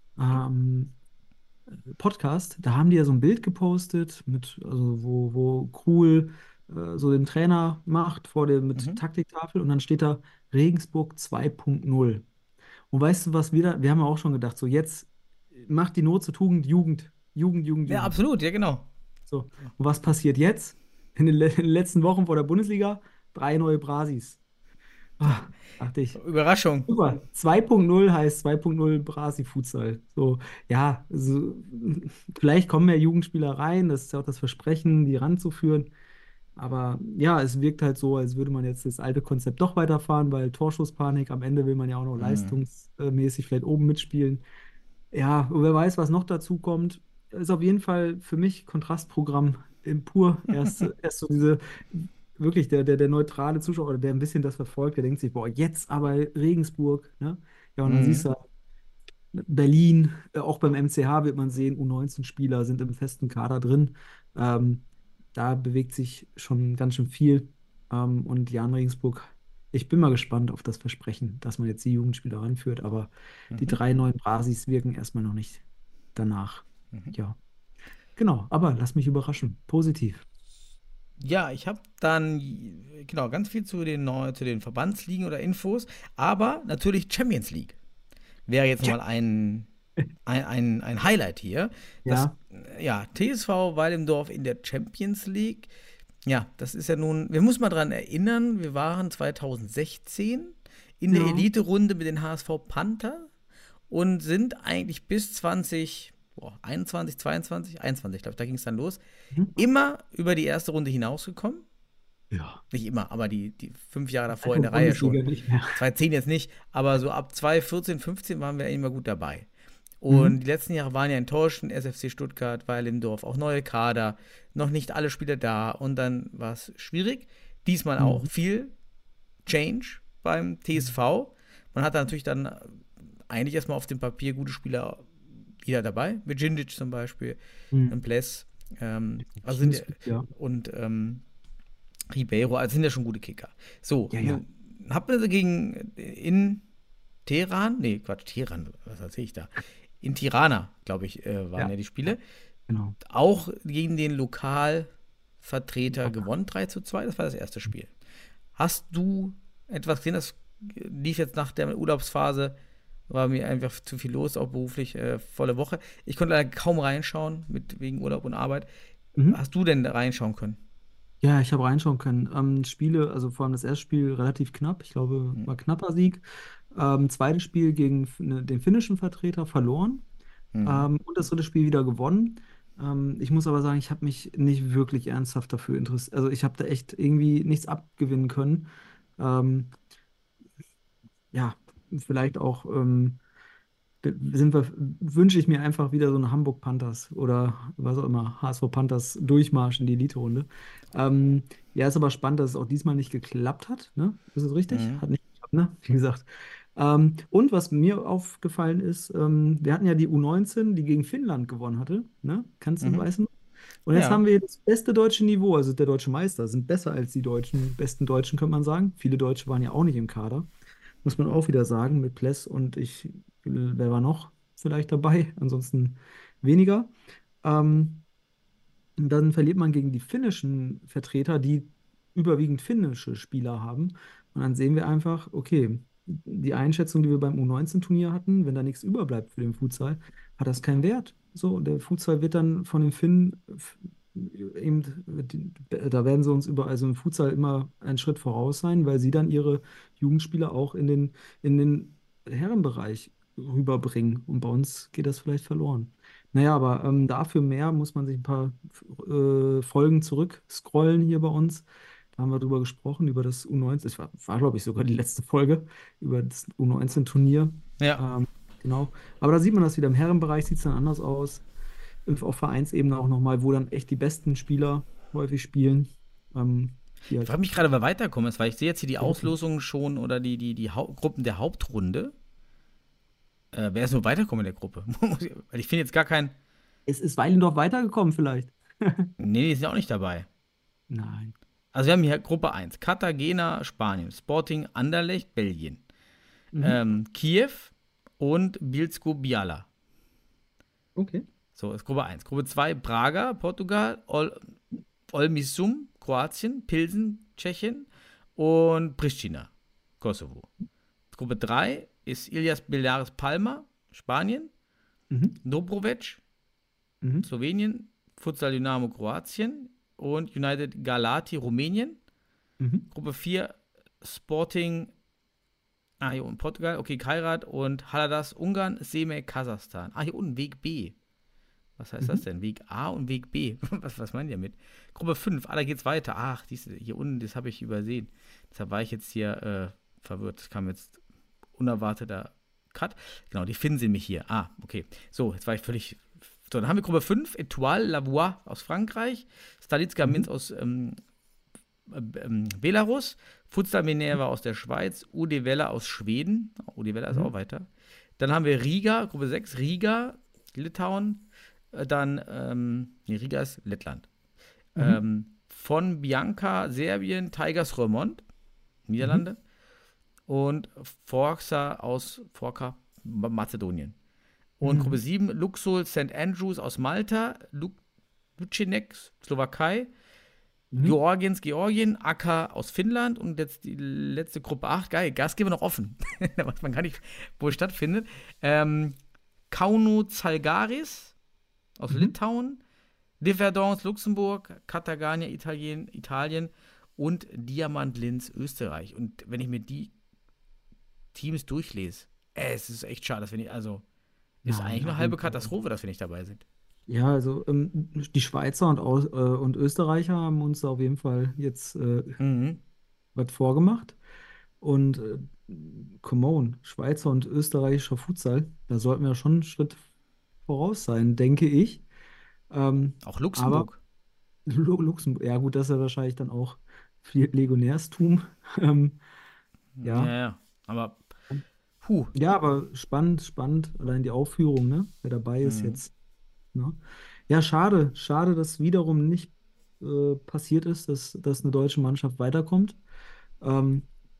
ähm, Podcast, da haben die ja so ein Bild gepostet, mit, also wo, wo Krul äh, so den Trainer macht vor der mit Mhm. Taktiktafel und dann steht da Regensburg zwei Punkt null. Und weißt du, was wir da, wir haben ja auch schon gedacht, so jetzt macht die Not zur Tugend Jugend, Jugend, Jugend, Ja, Jugend. absolut, ja, genau. So. Und was passiert jetzt? In den, le in den letzten Wochen vor der Bundesliga drei neue Brasis. Ah, dachte ich. Überraschung. Super. zwei Punkt null heißt zwei Punkt null Brasi-Futsal. So, ja, so, vielleicht kommen mehr Jugendspieler rein, das ist ja auch das Versprechen, die ranzuführen. Aber ja, es wirkt halt so, als würde man jetzt das alte Konzept doch weiterfahren, weil Torschusspanik, am Ende will man ja auch noch Mhm. leistungsmäßig vielleicht oben mitspielen. Ja, und wer weiß, was noch dazu kommt. Ist auf jeden Fall für mich Kontrastprogramm im pur. Erst, erst so diese, wirklich der, der, der neutrale Zuschauer, oder der ein bisschen das verfolgt, der denkt sich, boah, jetzt aber Regensburg, ne? Ja, und dann siehst Mhm. du Berlin, äh, auch beim M C H wird man sehen, U neunzehn-Spieler sind im festen Kader drin. Ähm, da bewegt sich schon ganz schön viel. Ähm, und Jan Regensburg, ich bin mal gespannt auf das Versprechen, dass man jetzt die Jugendspieler ranführt, aber die Mhm. drei neuen Brasis wirken erstmal noch nicht danach. Mhm. Ja, genau, aber lass mich überraschen. Positiv. Ja, ich habe dann, genau, ganz viel zu den, neu- zu den Verbandsligen oder Infos, aber natürlich Champions League wäre jetzt Ja. nochmal ein, ein, ein, ein Highlight hier. Das, Ja, äh, ja, T S V Weilendorf in der Champions League. Ja, das ist ja nun, wir müssen mal dran erinnern, wir waren zwanzig sechzehn in der ja. Elite-Runde mit den H S V Panther und sind eigentlich bis zwanzig, boah, einundzwanzig, zweiundzwanzig, einundzwanzig, glaube ich, da ging es dann los, Mhm. immer über die erste Runde hinausgekommen. Ja. Nicht immer, aber die, die fünf Jahre davor in Also der Reihe schon. Bundesliga nicht mehr. zwanzig zehn jetzt nicht, aber so ab zwanzig vierzehn, fünfzehn waren wir immer gut dabei. Und Mhm. die letzten Jahre waren ja enttäuschend. S F C Stuttgart, Weilendorf, auch neue Kader, noch nicht alle Spieler da und dann war es schwierig. Diesmal auch Mhm. viel Change beim T S V. Man hat natürlich dann eigentlich erstmal auf dem Papier gute Spieler wieder dabei, mit Djindjic zum Beispiel, Mhm. ein Pless, ähm, also sind, Ja. und ähm, Ribeiro, also sind ja schon gute Kicker. So, Ja, ja. nun habt ihr gegen in Teheran, nee, Quatsch, Teheran, was erzähle ich da? In Tirana, glaube ich, äh, waren ja, Ja, die Spiele. genau. Auch gegen den Lokalvertreter gewonnen, drei zu zwei. Das war das erste Spiel. Hast du etwas gesehen? Das lief jetzt nach der Urlaubsphase, war mir einfach zu viel los, auch beruflich, äh, volle Woche. Ich konnte leider kaum reinschauen, mit, wegen Urlaub und Arbeit. Mhm. Hast du denn da reinschauen können? Ja, ich habe reinschauen können. Ähm, Spiele, also vor allem das erste Spiel relativ knapp. Ich glaube, Hm. war knapper Sieg. Ähm, zweites Spiel gegen f- ne, den finnischen Vertreter verloren. Mhm. Ähm, und das dritte Spiel wieder gewonnen. Ähm, ich muss aber sagen, ich habe mich nicht wirklich ernsthaft dafür interessiert. Also ich habe da echt irgendwie nichts abgewinnen können. Ähm, ja, vielleicht auch. Ähm, sind wir, wünsche ich mir einfach wieder so eine Hamburg Panthers oder was auch immer, H S V Panthers Durchmarsch in die Elite-Runde. Ähm, ja, ist aber spannend, dass es auch diesmal nicht geklappt hat, ne? Ist es richtig? Mhm. Hat nicht geklappt, ne? Wie gesagt. Ähm, und was mir aufgefallen ist, ähm, wir hatten ja die U neunzehn, die gegen Finnland gewonnen hatte, ne? Kannst du, Mhm. weißt du? Und jetzt Ja. haben wir das beste deutsche Niveau, also der deutsche Meister, sind besser als die Deutschen, besten Deutschen, könnte man sagen. Viele Deutsche waren ja auch nicht im Kader. Muss man auch wieder sagen, mit Pless und ich, wer war noch vielleicht dabei? Ansonsten weniger. Ähm, und dann verliert man gegen die finnischen Vertreter, die überwiegend finnische Spieler haben. Und dann sehen wir einfach, okay, die Einschätzung, die wir beim U neunzehn-Turnier hatten, wenn da nichts überbleibt für den Futsal, hat das keinen Wert. So, der Futsal wird dann von den Finnen f- eben, da werden sie uns über, also im Futsal immer einen Schritt voraus sein, weil sie dann ihre Jugendspieler auch in den, in den Herrenbereich rüberbringen. Und bei uns geht das vielleicht verloren. Naja, aber ähm, dafür mehr muss man sich ein paar äh, Folgen zurückscrollen hier bei uns. Da haben wir drüber gesprochen, über das U neunzehn. Das war, war glaube ich, sogar die letzte Folge über das U neunzehn-Turnier. Ja. Ähm, genau. Aber da sieht man das wieder. Im Herrenbereich sieht es dann anders aus. Und auf Vereinsebene auch nochmal, wo dann echt die besten Spieler häufig spielen. Ähm, die Ich halt frage mich gerade, wer weiterkommen ist, weil ich sehe jetzt hier die okay. Auslosungen schon oder die, die, die Hau Gruppen der Hauptrunde. Äh, wer ist nur weiterkommen in der Gruppe? Weil ich finde jetzt gar keinen. Es ist Weilendorf weitergekommen vielleicht. Nee, die sind ja auch nicht dabei. Nein. Also wir haben hier Gruppe eins. Cartagena, Spanien. Sporting Anderlecht, Belgien. Mhm. Ähm, Kiew und Bielsko-Biala. Okay. So, ist Gruppe eins. Gruppe zwei, Braga, Portugal. Ol Olmisum, Kroatien. Pilsen, Tschechien. Und Pristina, Kosovo. Gruppe drei ist Ilias Baleares Palma, Spanien. Mhm. Dobrovic, Mhm. Slowenien. Futsal Dynamo, Kroatien. Und United Galati, Rumänien. Mhm. Gruppe vier, Sporting, ah, hier unten Portugal, okay, Kairat und Haladas, Ungarn, Semek, Kasachstan. Ah, hier unten Weg B. Was heißt das Mhm. denn? Weg A und Weg B. Was, was meint ihr mit? Gruppe fünf, ah, da geht's weiter. Ach, dies, hier unten, das habe ich übersehen. Deshalb war ich jetzt hier äh, verwirrt. Das kam jetzt unerwarteter Cut. Genau, die Finnen sind mich hier. Ah, okay. So, jetzt war ich völlig. So, dann haben wir Gruppe fünf, Etoile Lavoie aus Frankreich, Stalitska Mhm. Minsk aus ähm, ähm, Belarus, Futsal Minerva aus der Schweiz, U D Vella aus Schweden. U D Vella ist Mhm. auch weiter. Dann haben wir Riga, Gruppe sechs, Riga, Litauen. Äh, Dann, ähm, nee, Riga ist Lettland. Mhm. Ähm, von Bianca, Serbien, Tigers Roermond, Niederlande. Und Forza aus Forca, Ma- Mazedonien. Und Gruppe Mhm. sieben, Luxol Saint Andrews aus Malta, Lu Lucinek, Slowakei, Mhm. Georgiens, Georgien, Akka aus Finnland und jetzt die letzte Gruppe acht. Geil, Gastgeber noch offen. Da weiß man gar nicht, wo es stattfindet. Ähm, Kauno Zalgaris aus Mhm. Litauen, Differdance Luxemburg, Katagania Italien, Italien und Diamant Linz Österreich. Und wenn ich mir die Teams durchlese, äh, es ist echt schade, dass wir nicht, also ist Nein, eigentlich eine auf halbe jeden Fall. Katastrophe, dass wir nicht dabei sind. Ja, also ähm, die Schweizer und, Aus, äh, und Österreicher haben uns da auf jeden Fall jetzt äh, Mhm. was vorgemacht. Und äh, come on, Schweizer und österreichischer Futsal, da sollten wir schon einen Schritt voraus sein, denke ich. Ähm, Auch aber Luxemburg. Lu- Luxemburg, ja gut, das ist ja wahrscheinlich dann auch viel Legionärstum. Ähm, Ja, ja. ja. Aber, puh. Ja, aber spannend, spannend, allein die Aufführung, ne? Wer dabei ist Mhm. jetzt. Ne? Ja, schade, schade, dass wiederum nicht äh, passiert ist, dass, dass eine deutsche Mannschaft weiterkommt. Ähm,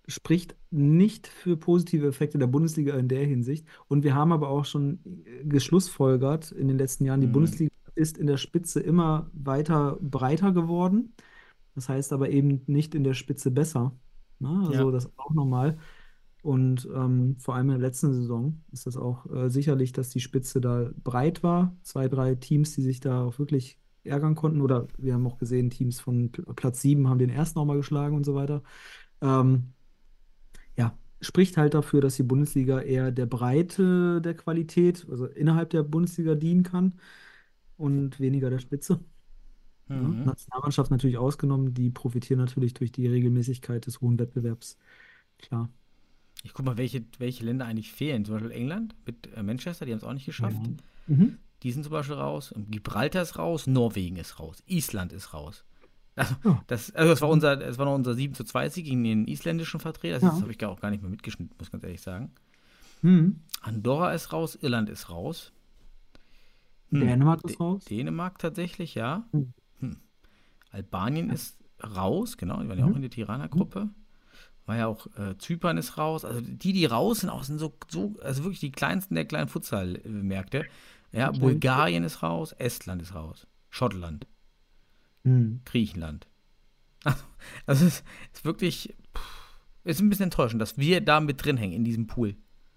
spricht nicht für positive Effekte der Bundesliga in der Hinsicht. Und wir haben aber auch schon äh, geschlussfolgert in den letzten Jahren, die Mhm. Bundesliga ist in der Spitze immer weiter breiter geworden. Das heißt aber eben nicht in der Spitze besser. Ne? Ja. Also das auch nochmal. Und ähm, vor allem in der letzten Saison ist das auch äh, sicherlich, dass die Spitze da breit war. Zwei, drei Teams, die sich da auch wirklich ärgern konnten. Oder wir haben auch gesehen, Teams von Pl- Platz sieben haben den ersten nochmal geschlagen und so weiter. Ähm, ja, spricht halt dafür, dass die Bundesliga eher der Breite der Qualität, also innerhalb der Bundesliga dienen kann und weniger der Spitze. Ne? Mhm. Nationalmannschaft natürlich ausgenommen, die profitieren natürlich durch die Regelmäßigkeit des hohen Wettbewerbs. Klar. Ich guck mal, welche, welche Länder eigentlich fehlen. Zum Beispiel England mit äh, Manchester, die haben es auch nicht Ja. geschafft. Mhm. Die sind zum Beispiel raus. Gibraltar ist raus, Norwegen ist raus, Island ist raus. Also, Ja. das, also das war unser, das war noch unser sieben zu zwei Sieg gegen den isländischen Vertreter. Das Ja. habe ich gar- auch gar nicht mehr mitgeschnitten, muss ich ganz ehrlich sagen. Mhm. Andorra ist raus, Irland ist raus. Hm. Dänemark ist D raus. Dänemark tatsächlich, ja. Mhm. Hm. Albanien ist raus, genau, die waren ja auch Mhm. in der Tirana-Gruppe. War ja auch, äh, Zypern ist raus. Also die, die raus sind, auch sind so, so, also wirklich die kleinsten der kleinen Futsal-Märkte. Ja, Okay. Bulgarien ist raus, Estland ist raus, Schottland, Mhm. Griechenland. Also, also es ist wirklich, pff, ist ein bisschen enttäuschend, dass wir da mit drin hängen in diesem Pool.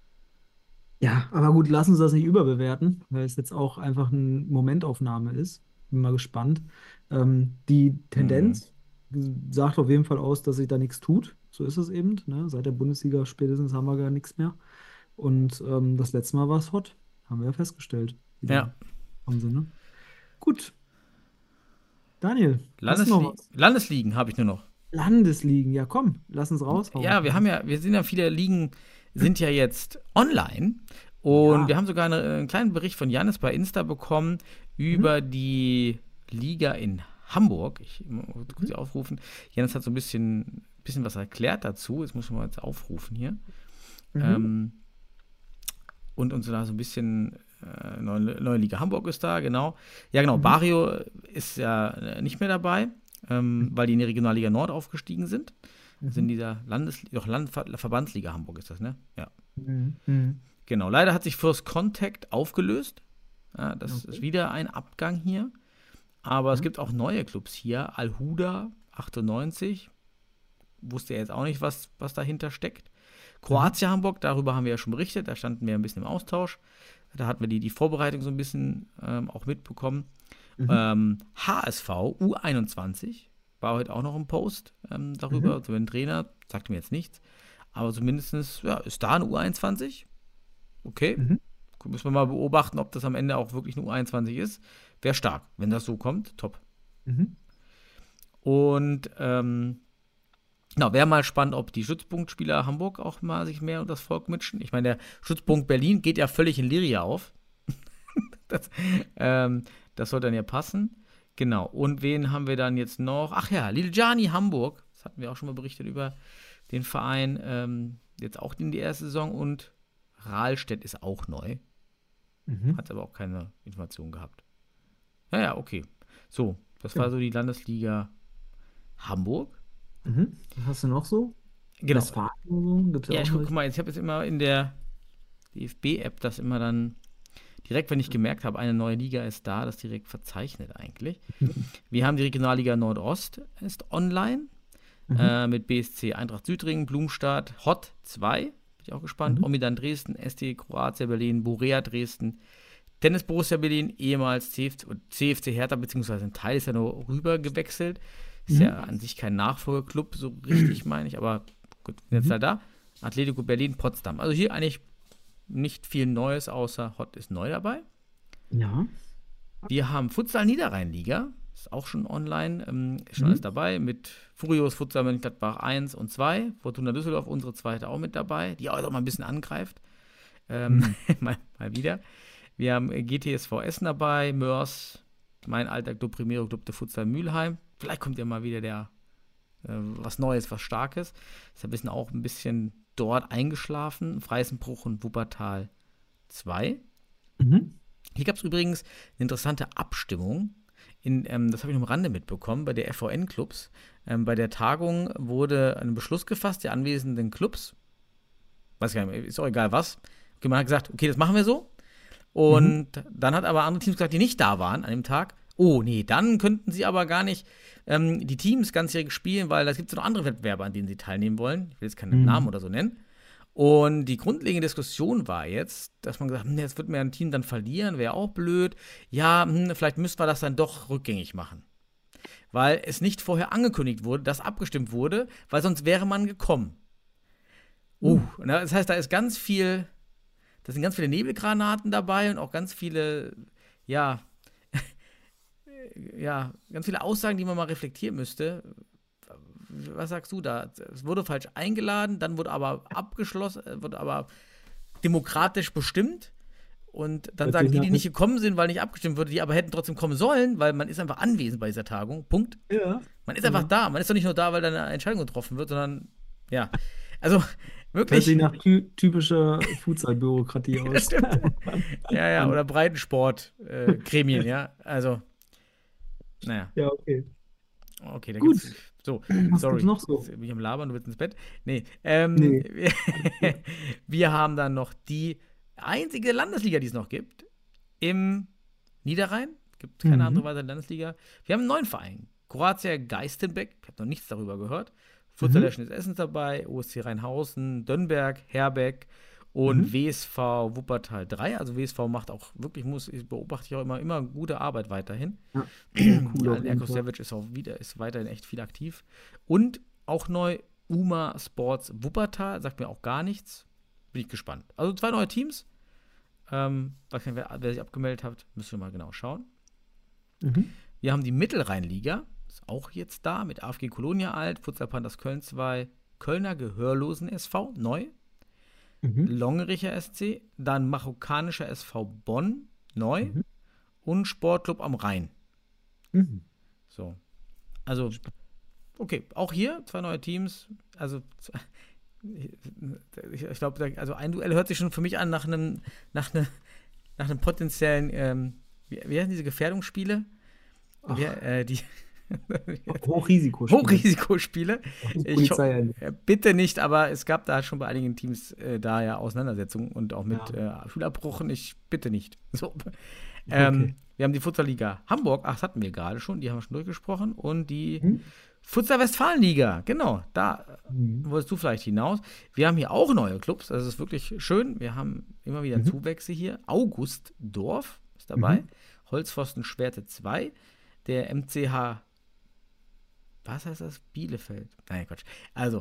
Ja, aber gut, lass uns das nicht überbewerten, weil es jetzt auch einfach eine Momentaufnahme ist. Bin mal gespannt. Ähm, die Mhm. Tendenz sagt auf jeden Fall aus, dass sich da nichts tut. So ist es eben. Ne? Seit der Bundesliga spätestens haben wir gar nichts mehr. Und ähm, das letzte Mal war es hot. Haben wir ja festgestellt, die da Ja, kommen sind. Ne? Gut, Daniel, hast du noch Landesli was? Landesligen habe ich nur noch. Landesligen, ja komm, lass uns raushauen. Ja, wir haben ja, wir sind ja, viele Ligen sind ja jetzt online und Ja. wir haben sogar eine, einen kleinen Bericht von Jannis bei Insta bekommen Mhm. über die Liga in Hamburg. Ich muss kurz Mhm. hier aufrufen. Jannis hat so ein bisschen, bisschen was erklärt dazu. Jetzt muss ich mal jetzt aufrufen hier. Mhm. Ähm, und uns da so ein bisschen äh, neue, neue Liga Hamburg ist da, genau. Ja, genau. Mhm. Barrio ist ja äh, nicht mehr dabei, ähm, weil die in die Regionalliga Nord aufgestiegen sind. Also in Mhm. dieser Landes doch Land Verbandsliga Hamburg ist das, ne? Ja. Mhm. Mhm. Genau. Leider hat sich First Contact aufgelöst. Ja, das ist Okay. wieder ein Abgang hier. Aber es Ja. gibt auch neue Clubs hier. Al-Huda achtundneunzig. Wusste ja jetzt auch nicht, was, was dahinter steckt. Kroatia Hamburg, darüber haben wir ja schon berichtet. Da standen wir ein bisschen im Austausch. Da hatten wir die, die Vorbereitung so ein bisschen ähm, auch mitbekommen. Mhm. Ähm, H S V U einundzwanzig war heute auch noch ein Post ähm, darüber. Mhm. Also ein Trainer, sagt mir jetzt nichts. Aber zumindest ja, ist da eine U einundzwanzig. Okay. Mhm. Müssen wir mal beobachten, ob das am Ende auch wirklich eine U einundzwanzig ist. Wäre stark. Wenn das so kommt, top. Mhm. Und ähm, genau, wäre mal spannend, ob die Stützpunktspieler Hamburg auch mal sich mehr unter das Volk mitschen. Ich meine, der Stützpunkt Berlin geht ja völlig in Liria auf. das, ähm, das soll dann ja passen. Genau. Und wen haben wir dann jetzt noch? Ach ja, Liljani Hamburg. Das hatten wir auch schon mal berichtet über den Verein. Ähm, jetzt auch in die erste Saison. Und Rahlstedt ist auch neu. Mhm. Hat aber auch keine Informationen gehabt. Ja, ja, okay. So, das Ja. war so die Landesliga Hamburg. Mhm. Was hast du noch so? Genau. Westfalen oder so? Gibt's ja Ja, auch ich noch guck mal, ich habe jetzt immer in der D F B-App das immer dann direkt, wenn ich gemerkt habe, eine neue Liga ist da, das direkt verzeichnet eigentlich. Wir haben die Regionalliga Nordost, ist online, Mhm. äh, mit B S C Eintracht Südringen, Blumstadt, Hot zwei, bin ich auch gespannt, Mhm. Omidan Dresden, S D Kroatia Berlin, Borea Dresden, Tennis Borussia Berlin, ehemals C F C, C F C Hertha, beziehungsweise ein Teil ist ja nur rüber gewechselt. Ist Mhm. ja an sich kein Nachfolgeclub, so richtig meine ich, aber gut, jetzt Mhm. halt da. Atletico Berlin, Potsdam. Also hier eigentlich nicht viel Neues, außer Hot ist neu dabei. Ja. Wir haben Futsal Niederrhein-Liga, ist auch schon online, ähm, ist schon Mhm. alles dabei, mit Furios Futsal Mönchengladbach eins und zwei, Fortuna Düsseldorf, unsere zweite auch mit dabei, die auch mal ein bisschen angreift. Ähm, Mhm. mal, mal wieder. Wir haben äh, G T S V Essen dabei, Mörs, mein alter Club, Primero Club der Futsal Mülheim. Vielleicht kommt ja mal wieder der äh, was Neues, was Starkes. Ist ein bisschen auch ein bisschen dort eingeschlafen. Freisenbruch und Wuppertal zwei. Mhm. Hier gab es übrigens eine interessante Abstimmung in, ähm, das habe ich nur am Rande mitbekommen, bei der F V N-Clubs. Ähm, bei der Tagung wurde ein Beschluss gefasst, der anwesenden Clubs, weiß gar nicht, ist auch egal was. Okay, man hat gesagt, okay, das machen wir so. Und mhm. dann hat aber andere Teams gesagt, die nicht da waren an dem Tag, oh nee, dann könnten sie aber gar nicht ähm, die Teams ganzjährig spielen, weil da gibt es noch andere Wettbewerbe, an denen sie teilnehmen wollen. Ich will jetzt keinen mhm. Namen oder so nennen. Und die grundlegende Diskussion war jetzt, dass man gesagt hat, hm, jetzt wird mir ein Team dann verlieren, wäre auch blöd. Ja, hm, vielleicht müssten wir das dann doch rückgängig machen. Weil es nicht vorher angekündigt wurde, dass abgestimmt wurde, weil sonst wäre man gekommen. Uh, mhm. Das heißt, da ist ganz viel, da sind ganz viele Nebelgranaten dabei und auch ganz viele, ja, ja, ganz viele Aussagen, die man mal reflektieren müsste. Was sagst du da? Es wurde falsch eingeladen, dann wurde aber abgeschlossen, wurde aber demokratisch bestimmt. Und dann sagen die, die nicht gekommen sind, weil nicht abgestimmt wurde, die aber hätten trotzdem kommen sollen, weil man ist einfach anwesend bei dieser Tagung. Punkt. Ja. Man ist einfach ja. da. Man ist doch nicht nur da, weil da eine Entscheidung getroffen wird, sondern ja. Also wirklich. Hört sich nach ty- typischer Futsal-Bürokratie aus. Ja, ja, oder Breitensport-Gremien, äh, ja. Also, naja. Ja, okay. Okay, dann Gut. Gibt's, so, Was sorry. gibt's noch so? Jetzt bin ich am Labern, du willst ins Bett? Nee. Ähm, Nee. Wir, wir haben dann noch die einzige Landesliga, die es noch gibt, im Niederrhein. Gibt keine Mhm. andere weitere Landesliga. Wir haben einen neuen Verein. Kroatia Geistenbeck. Ich habe noch nichts darüber gehört. Futsal Mhm. Essen ist Essen dabei. O S C Rheinhausen, Dönnberg, Herbeck und Mhm. W S V Wuppertal drei. Also W S V macht auch wirklich, muss, ich beobachte ich auch immer, immer gute Arbeit weiterhin. Ja, sehr cool auf Alan jeden Fall. Erkosevic ist auch wieder, ist weiterhin echt viel aktiv. Und auch neu U M A Sports Wuppertal, sagt mir auch gar nichts. Bin ich gespannt. Also zwei neue Teams. Ähm, weiß nicht, wer, wer sich abgemeldet hat, müssen wir mal genau schauen. Mhm. Wir haben die Mittelrheinliga, ist auch jetzt da, mit A F G Kolonia Alt, Futsal Panthers Köln zwei, Kölner Gehörlosen S V, neu, Mhm. Longericher S C, dann Marokkanischer S V Bonn, neu, Mhm. und Sportclub am Rhein. Mhm. So. Also, okay, auch hier zwei neue Teams. Also, ich, ich glaube, also ein Duell hört sich schon für mich an nach einem, nach einem, nach einem potenziellen, ähm, wie, wie heißen diese Gefährdungsspiele? Ach. Ja, äh, die Hochrisikospiel. Hochrisikospiele. Ich, Polizei ja nicht. äh, bitte nicht, aber es gab da schon bei einigen Teams äh, da ja Auseinandersetzungen und auch mit Ja. äh, Schulabbruchen. Ich bitte nicht. So. Ähm, Okay. Wir haben die Futsalliga Hamburg, ach, das hatten wir gerade schon, die haben wir schon durchgesprochen. Und die Mhm. Futsal Westfalenliga, genau, da Mhm. wolltest du vielleicht hinaus. Wir haben hier auch neue Clubs, das ist wirklich schön. Wir haben immer wieder Mhm. Zuwächse hier. Augustdorf ist dabei, Mhm. Holzpfosten Schwerte zwei, der M C H, was heißt das? Bielefeld. Nein, Quatsch. Also,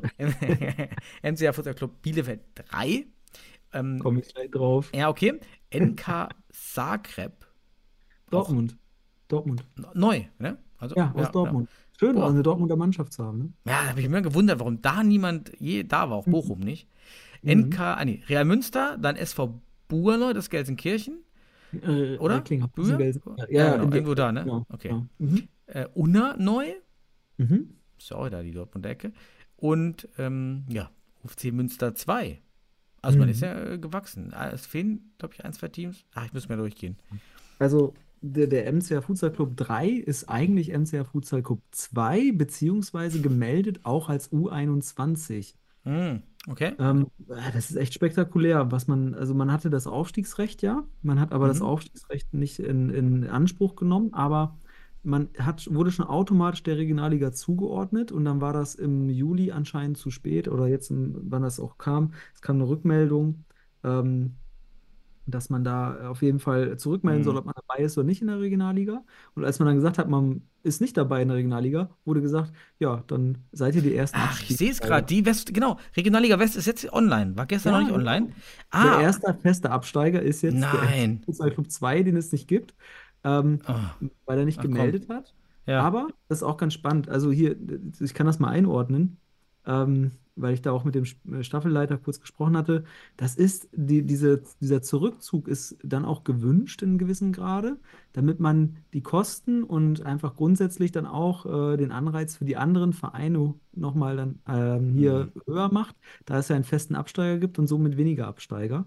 M C H Futsal Club Bielefeld drei. Ähm, Komme ich gleich drauf. ja, okay. N K Zagreb. Dortmund. Dortmund. Auch neu, ne? Also, Ja, aus Dortmund. Schön, Boah. also eine Dortmunder Mannschaft zu haben. Ne? Ja, da habe ich mir gewundert, warum da niemand je da war, auch Bochum nicht. Mhm. N K, ah nee, Real Münster, dann S V Buerneu, das ist Gelsenkirchen, Äh, oder? äh, Klinghausen, Bühr? Gelsen- Ja, Ja, genau, in die- irgendwo da, ne? Genau, Okay. genau. Mhm. Äh, Unna neu, Mhm. ist ja auch da die Dortmunder Ecke. Und, ähm, ja, U F C Münster zwei. Also man Mhm. ist ja äh, gewachsen. Ah, Es fehlen, glaube ich, ein, zwei Teams. Ach, ich muss mal durchgehen. Also der, der M C H Futsal Club drei ist eigentlich M C H Futsal Club zwei, beziehungsweise gemeldet auch als U einundzwanzig. Hm, okay. Ähm, äh, das ist echt spektakulär, was man, also man hatte das Aufstiegsrecht, ja, man hat aber das Mhm. Aufstiegsrecht nicht in, in Anspruch genommen, aber man hat, wurde schon automatisch der Regionalliga zugeordnet und dann war das im Juli anscheinend zu spät oder jetzt, im, wann das auch kam, es kam eine Rückmeldung, ähm, dass man da auf jeden Fall zurückmelden Mhm. soll, ob man dabei ist oder nicht in der Regionalliga. Und als man dann gesagt hat, man ist nicht dabei in der Regionalliga, wurde gesagt, ja, dann seid ihr die ersten Ach, ich sehe es Abstiegsreihe. gerade. Die West, genau, Regionalliga West ist jetzt online. War gestern Ja, noch nicht genau. online. Der Ah, erste feste Absteiger ist jetzt der nein. Futsal Club zwei, den es nicht gibt, ähm, Ah, weil er nicht ach komm. gemeldet hat. Ja. Aber das ist auch ganz spannend. Also hier, ich kann das mal einordnen, ähm, weil ich da auch mit dem Staffelleiter kurz gesprochen hatte. Das ist, die, diese, dieser Zurückzug ist dann auch gewünscht in gewissem Grade, damit man die Kosten und einfach grundsätzlich dann auch äh, den Anreiz für die anderen Vereine nochmal dann ähm, hier Mhm. höher macht, da es ja einen festen Absteiger gibt und somit weniger Absteiger.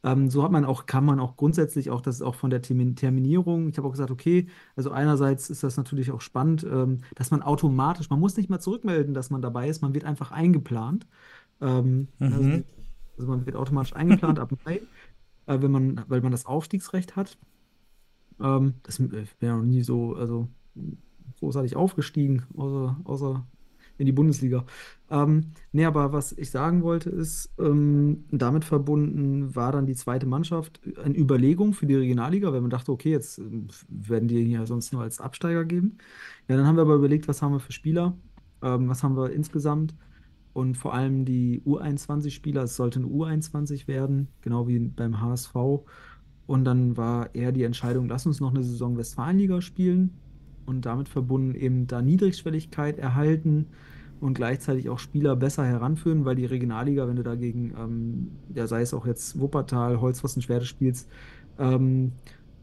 Ähm, so hat man auch, kann man auch grundsätzlich auch, das ist auch von der Termin Terminierung, ich habe auch gesagt, okay, also einerseits ist das natürlich auch spannend, ähm, dass man automatisch, man muss nicht mal zurückmelden, dass man dabei ist, man wird einfach eingeplant. Ähm, also, Mhm. die, also man wird automatisch eingeplant ab Mai, äh, wenn man, weil man das Aufstiegsrecht hat. Ähm, das wäre noch nie so, also großartig aufgestiegen, außer, außer in die Bundesliga. Ähm, nee, aber was ich sagen wollte ist, ähm, damit verbunden war dann die zweite Mannschaft eine Überlegung für die Regionalliga, weil man dachte, okay, jetzt ähm, werden die ja sonst nur als Absteiger geben. Ja, dann haben wir aber überlegt, was haben wir für Spieler, ähm, was haben wir insgesamt und vor allem die U einundzwanzig-Spieler, es sollte eine U einundzwanzig werden, genau wie beim H S V. Und dann war eher die Entscheidung, lass uns noch eine Saison Westfalenliga spielen und damit verbunden eben da Niedrigschwelligkeit erhalten und gleichzeitig auch Spieler besser heranführen, weil die Regionalliga, wenn du dagegen, ähm, ja, sei es auch jetzt Wuppertal, Holzpfosten, Schwerte spielst, ähm,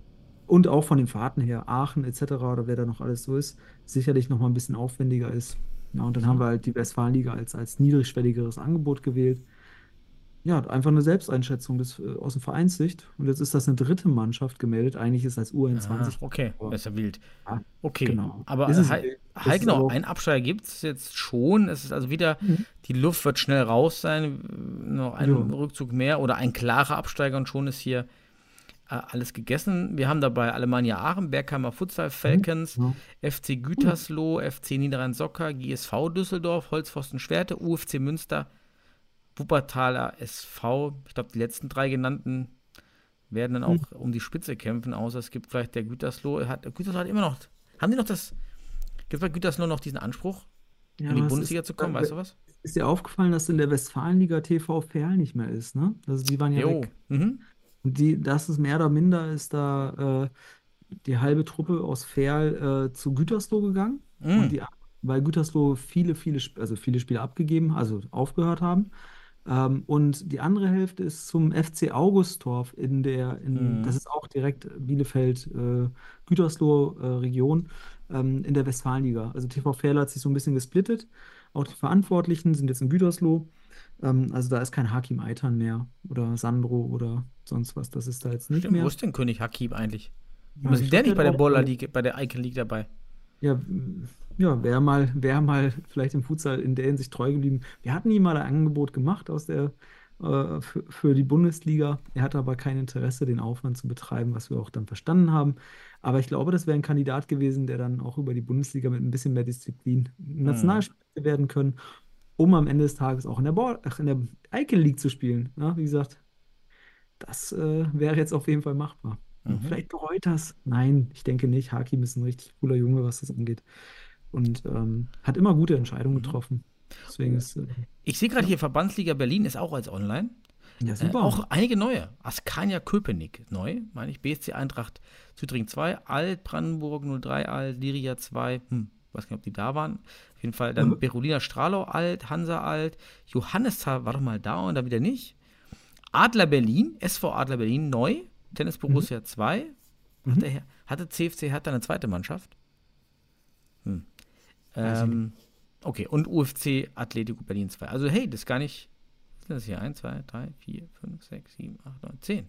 und auch von den Fahrten her, Aachen et cetera oder wer da noch alles so ist, sicherlich noch mal ein bisschen aufwendiger ist. Ja, und dann haben Mhm. wir halt die Westfalenliga als, als niedrigschwelligeres Angebot gewählt. Ja, einfach eine Selbsteinschätzung des, äh, aus der Vereinssicht. Und jetzt ist das eine dritte Mannschaft gemeldet. Eigentlich ist das U Ah, einundzwanzig. okay, Aber das ist ja wild. ja, Okay, genau. aber Ist äh, es halt, wild. halt Ist es genau, aber auch. ein Absteiger gibt es jetzt schon. Es ist also wieder, Mhm. die Luft wird schnell raus sein, noch ein Ja. Rückzug mehr oder ein klarer Absteiger und schon ist hier äh, alles gegessen. Wir haben dabei Alemannia Aachen, Bergheimer Futsal Mhm. Falcons, Ja. F C Mhm. Gütersloh, F C Niederrhein-Socker, G S V Düsseldorf, Holzpfosten Schwerte, U F C Münster, Wuppertaler S V. Ich glaube, die letzten drei genannten werden dann Mhm. auch um die Spitze kämpfen, außer es gibt vielleicht der Gütersloh. Hat, Gütersloh hat immer noch. Haben die noch das. Gibt es bei Gütersloh noch diesen Anspruch, Ja, in die aber es Bundesliga ist, zu kommen? äh, Weißt du was? ist dir aufgefallen, dass in der Westfalenliga T V Verl nicht mehr ist, ne? Also die waren ja Jo. weg. Mhm. Und die, das ist mehr oder minder, ist da äh, die halbe Truppe aus Verl äh, zu Gütersloh gegangen. Und Mhm. die, weil Gütersloh viele, viele, Sp- also viele Spiele abgegeben, also aufgehört haben. Ähm, und die andere Hälfte ist zum F C Augustorf in der, in, das Mhm. ist auch direkt Bielefeld, äh, Gütersloh, äh, Region, ähm, in der Westfalenliga. Also T V Verl hat sich so ein bisschen gesplittet. Auch die Verantwortlichen sind jetzt in Gütersloh. Ähm, also da ist kein Hakim Eitan mehr oder Sandro oder sonst was. Das ist da jetzt nicht Stimmt, wo mehr. ist denn König Hakim eigentlich? Warum Ja, ist ich denn der glaube, nicht der bei hat der auch. Baller Äh, League, bei der Icon League dabei? Ja, m- ja, wäre mal, wär mal vielleicht im Futsal in der Hinsicht treu geblieben. Wir hatten ihm mal ein Angebot gemacht aus der, äh, für, für die Bundesliga. Er hatte aber kein Interesse, den Aufwand zu betreiben, was wir auch dann verstanden haben. Aber ich glaube, das wäre ein Kandidat gewesen, der dann auch über die Bundesliga mit ein bisschen mehr Disziplin Mhm. Nationalspieler werden können, um am Ende des Tages auch in der, Ball, ach, in der Icon League zu spielen. Ja, wie gesagt, das äh, wäre jetzt auf jeden Fall machbar. Ja, Mhm. vielleicht bereut das. Nein, ich denke nicht. Hakim ist ein richtig cooler Junge, was das angeht. Und ähm, hat immer gute Entscheidungen Mhm. getroffen. Deswegen Oh, ist, äh, ich sehe gerade ja, hier, Verbandsliga Berlin ist auch als online. ja, Äh, super. auch einige neue. Askania Köpenick neu, meine ich. B S C Eintracht Südring zwei, Alt, Brandenburg null drei Alt, Liria zwei. Hm, weiß nicht, ob die da waren. Auf jeden Fall dann Berolina Stralau Alt, Hansa Alt, Johannisthal war doch mal da und dann wieder nicht. Adler Berlin, S V Adler Berlin neu, Tennis Mhm. Borussia zwei. Mhm. Hatte, hatte C F C Hertha eine zweite Mannschaft? Hm. Weiß ich nicht. Ähm, okay, und U F C Atletico Berlin zwei. Also hey, das ist gar nicht. Was sind das hier? eins, zwei, drei, vier, fünf, sechs, sieben, acht, neun, zehn.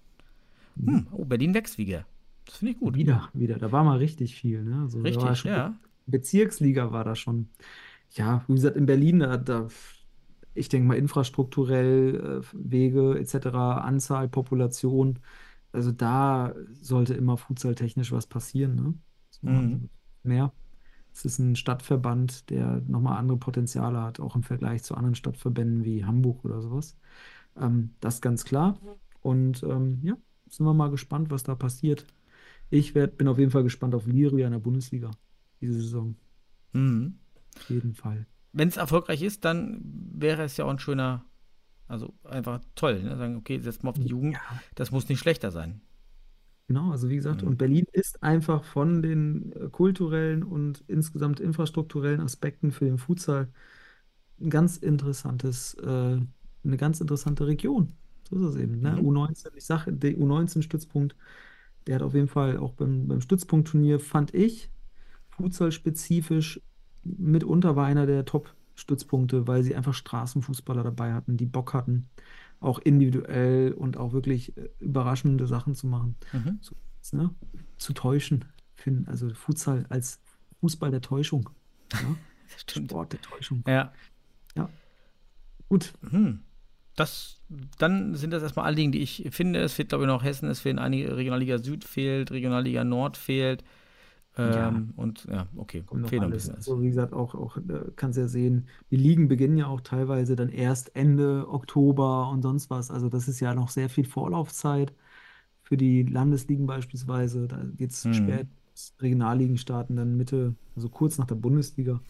Mhm. Hm, oh, Berlin wächst wieder. Das finde ich gut. Wieder, wieder. Da war mal richtig viel. Ne? Also da war Richtig, schon ja. Bezirksliga war da schon. Ja, wie gesagt, in Berlin, da, da ich denke mal infrastrukturell, äh, Wege et cetera, Anzahl, Population. Also da sollte immer futsaltechnisch was passieren. Ne? So, Mhm. also mehr. Es ist ein Stadtverband, der nochmal andere Potenziale hat, auch im Vergleich zu anderen Stadtverbänden wie Hamburg oder sowas. Ähm, das ist ganz klar. Und ähm, ja, sind wir mal gespannt, was da passiert. Ich werd, bin auf jeden Fall gespannt auf Liria in der Bundesliga diese Saison. Mhm. Auf jeden Fall. Wenn es erfolgreich ist, dann wäre es ja auch ein schöner, also einfach toll. Ne? Sagen, okay, setzt mal auf die Jugend, Ja, das muss nicht schlechter sein. genau. Also wie gesagt, Mhm. und Berlin ist einfach von den äh, kulturellen und insgesamt infrastrukturellen Aspekten für den Futsal ein ganz interessantes, äh, eine ganz interessante Region. So ist es eben. Ne? Mhm. U neunzehn, ich sage, der U neunzehn-Stützpunkt, der hat auf jeden Fall auch beim, beim Stützpunktturnier, fand ich, Futsal-spezifisch mitunter war einer der Top-Stützpunkte, weil sie einfach Straßenfußballer dabei hatten, die Bock hatten. auch individuell und auch wirklich äh, überraschende Sachen zu machen. Mhm. So, ne? Zu täuschen. Finden, also Futsal als Fußball der Täuschung. Ja? Das stimmt. Sport der Täuschung. Ja. Ja. Gut. Hm. Das, dann sind das erstmal alle Dinge, die ich finde. Es fehlt, glaube ich, noch Hessen, es fehlen einige, Regionalliga Süd fehlt, Regionalliga Nord fehlt. Ähm, Ja. Und ja, okay, Kommt noch fehlt noch ein alles. bisschen was. Also wie gesagt, auch, auch äh, kannst ja sehen, die Ligen beginnen ja auch teilweise dann erst Ende Oktober und sonst was. Also das ist ja noch sehr viel Vorlaufzeit für die Landesligen beispielsweise. Da geht es Mhm. spät. Regionalligen starten dann Mitte, also kurz nach der Bundesliga.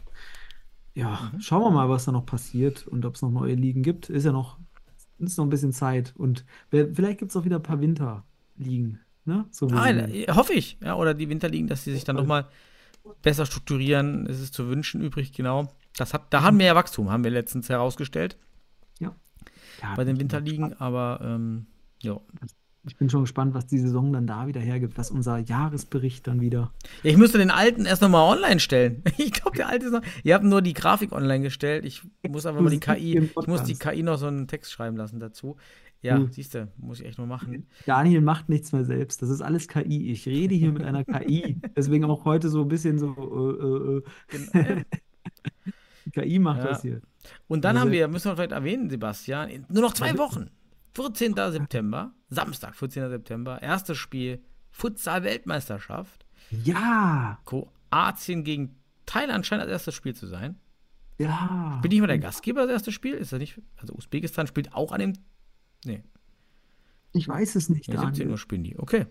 Ja, Mhm. schauen wir mal, was da noch passiert und ob es noch neue Ligen gibt. Ist ja noch, ist noch ein bisschen Zeit. Und wer, vielleicht gibt es auch wieder ein paar Winterligen, ne? So wie Ah, sie- äh, hoffe ich. Ja, oder die Winterligen, dass die sich dann nochmal besser strukturieren. Es ist zu wünschen übrig, genau. Das hat, da haben wir ja Wachstum, haben wir letztens herausgestellt Ja. Ja, bei den ich bin Winterligen, aber ähm, ja. Ich bin schon gespannt, was die Saison dann da wieder hergibt, was unser Jahresbericht dann wieder. Ja, ich müsste den alten erst nochmal online stellen. Ich glaube, der alte ist noch. Ihr habt nur die Grafik online gestellt. Ich muss einfach mal die K I, Exklusiv im ich muss die Podcast. K I noch so einen Text schreiben lassen dazu. Ja, Hm. siehst du, muss ich echt nur machen. Daniel macht nichts mehr selbst. Das ist alles K I. Ich rede hier mit einer K I. Deswegen auch heute so ein bisschen so, äh, äh, Genau. äh, die K I macht Ja. das hier. Und dann Also- haben wir, müssen wir vielleicht erwähnen, Sebastian, in- nur noch zwei Wochen. vierzehnten September, Samstag, vierzehnten September, erstes Spiel, Futsal-Weltmeisterschaft. Ja, Kroatien gegen Thailand scheint als erstes Spiel zu sein. ja. Bin ich mal der Gastgeber das erste Spiel? Ist das nicht? Also Usbekistan spielt auch an dem. Nee, Ich weiß es nicht, nee siebzehn Daniel. Uhr spielen die. Okay.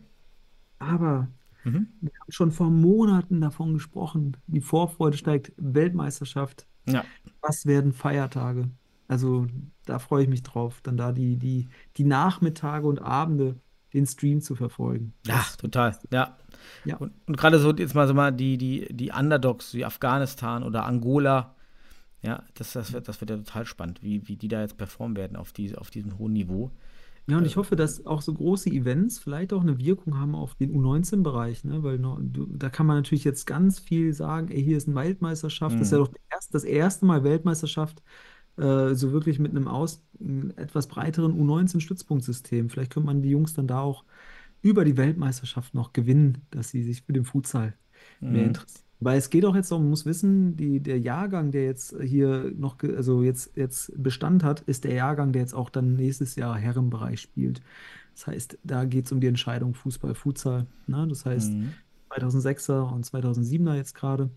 Aber Mhm. wir haben schon vor Monaten davon gesprochen. Die Vorfreude steigt. Weltmeisterschaft. Ja. Was werden Feiertage? Also da freue ich mich drauf, dann da die, die, die Nachmittage und Abende den Stream zu verfolgen. Ja, Das- total. Ja. Ja. Und, und gerade so jetzt mal so mal die, die, die Underdogs wie Afghanistan oder Angola. Ja, das, das, wird, das wird ja total spannend, wie, wie die da jetzt performen werden auf, die, auf diesem hohen Niveau. Ja, und ich hoffe, dass auch so große Events vielleicht auch eine Wirkung haben auf den U neunzehn Bereich, ne? Weil noch, du, da kann man natürlich jetzt ganz viel sagen, ey, hier ist eine Weltmeisterschaft, das ist ja Mhm. doch erst, das erste Mal Weltmeisterschaft, äh, so wirklich mit einem aus, einem etwas breiteren U neunzehn-Stützpunktsystem. Vielleicht könnte man die Jungs dann da auch über die Weltmeisterschaft noch gewinnen, dass sie sich für den Futsal mehr Mhm. interessieren. Weil es geht auch jetzt auch, man muss wissen, die, der Jahrgang, der jetzt hier noch, ge- also jetzt, jetzt Bestand hat, ist der Jahrgang, der jetzt auch dann nächstes Jahr Herrenbereich spielt. Das heißt, da geht es um die Entscheidung Fußball, Futsal. Ne? Das heißt, Mhm. zweitausendsechser und zweitausendsiebener jetzt gerade.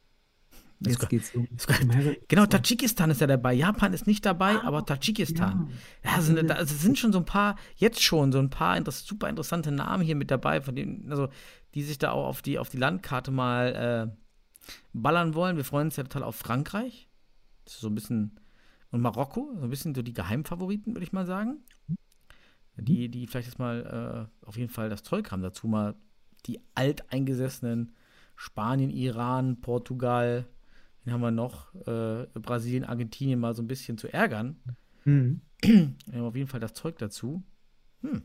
Das Jetzt ist geht es um, ist geil. um Herren. Genau, Tadschikistan ist ja dabei. Japan ist nicht dabei, aber Tadschikistan. Ja, sind, da also sind schon so ein paar, jetzt schon so ein paar interess- super interessante Namen hier mit dabei, von denen, also, die sich da auch auf die, auf die Landkarte mal äh, ballern wollen. Wir freuen uns ja total auf Frankreich. Das ist so ein bisschen, und Marokko, so ein bisschen so die Geheimfavoriten, würde ich mal sagen. Die, die vielleicht jetzt mal äh, auf jeden Fall das Zeug haben, dazu mal die alteingesessenen Spanien, Iran, Portugal, wen haben wir noch? Äh, Brasilien, Argentinien mal so ein bisschen zu ärgern. Mhm. Wir haben auf jeden Fall das Zeug dazu. Hm.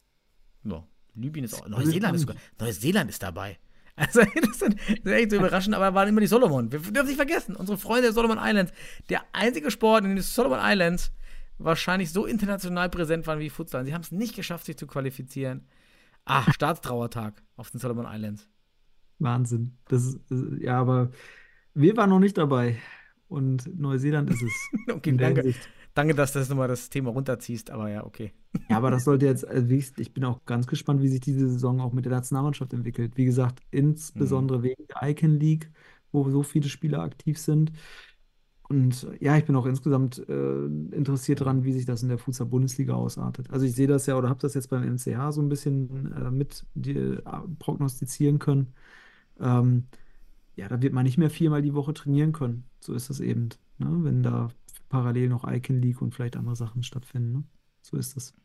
Ja, Libyen ist auch. Neuseeland ist sogar. Neuseeland ist dabei. Also, das ist, das ist echt so überraschend, aber waren immer die Solomon. Wir dürfen nicht vergessen, unsere Freunde der Solomon Islands. Der einzige Sport, in dem die Solomon Islands wahrscheinlich so international präsent waren wie Futsal. Sie haben es nicht geschafft, sich zu qualifizieren. Ah, Staatstrauertag auf den Solomon Islands. Wahnsinn. Das ist, äh, ja, aber wir waren noch nicht dabei. Und Neuseeland ist es. Okay, in der danke. Hinsicht. Danke, dass du das nochmal das Thema runterziehst, aber ja, okay. Ja, aber das sollte jetzt, also wie ich, ich bin auch ganz gespannt, wie sich diese Saison auch mit der Nationalmannschaft entwickelt. Wie gesagt, insbesondere Mhm. wegen der Icon League, wo so viele Spieler aktiv sind. Und äh, ja, ich bin auch insgesamt äh, interessiert daran, wie sich das in der Futsal-Bundesliga ausartet. Also ich sehe das ja oder habe das jetzt beim M C H so ein bisschen äh, mit die, äh, prognostizieren können. Ähm, ja, da wird man nicht mehr viermal die Woche trainieren können. So ist das eben, ne? Wenn da parallel noch Icon League und vielleicht andere Sachen stattfinden. Ne? So ist das.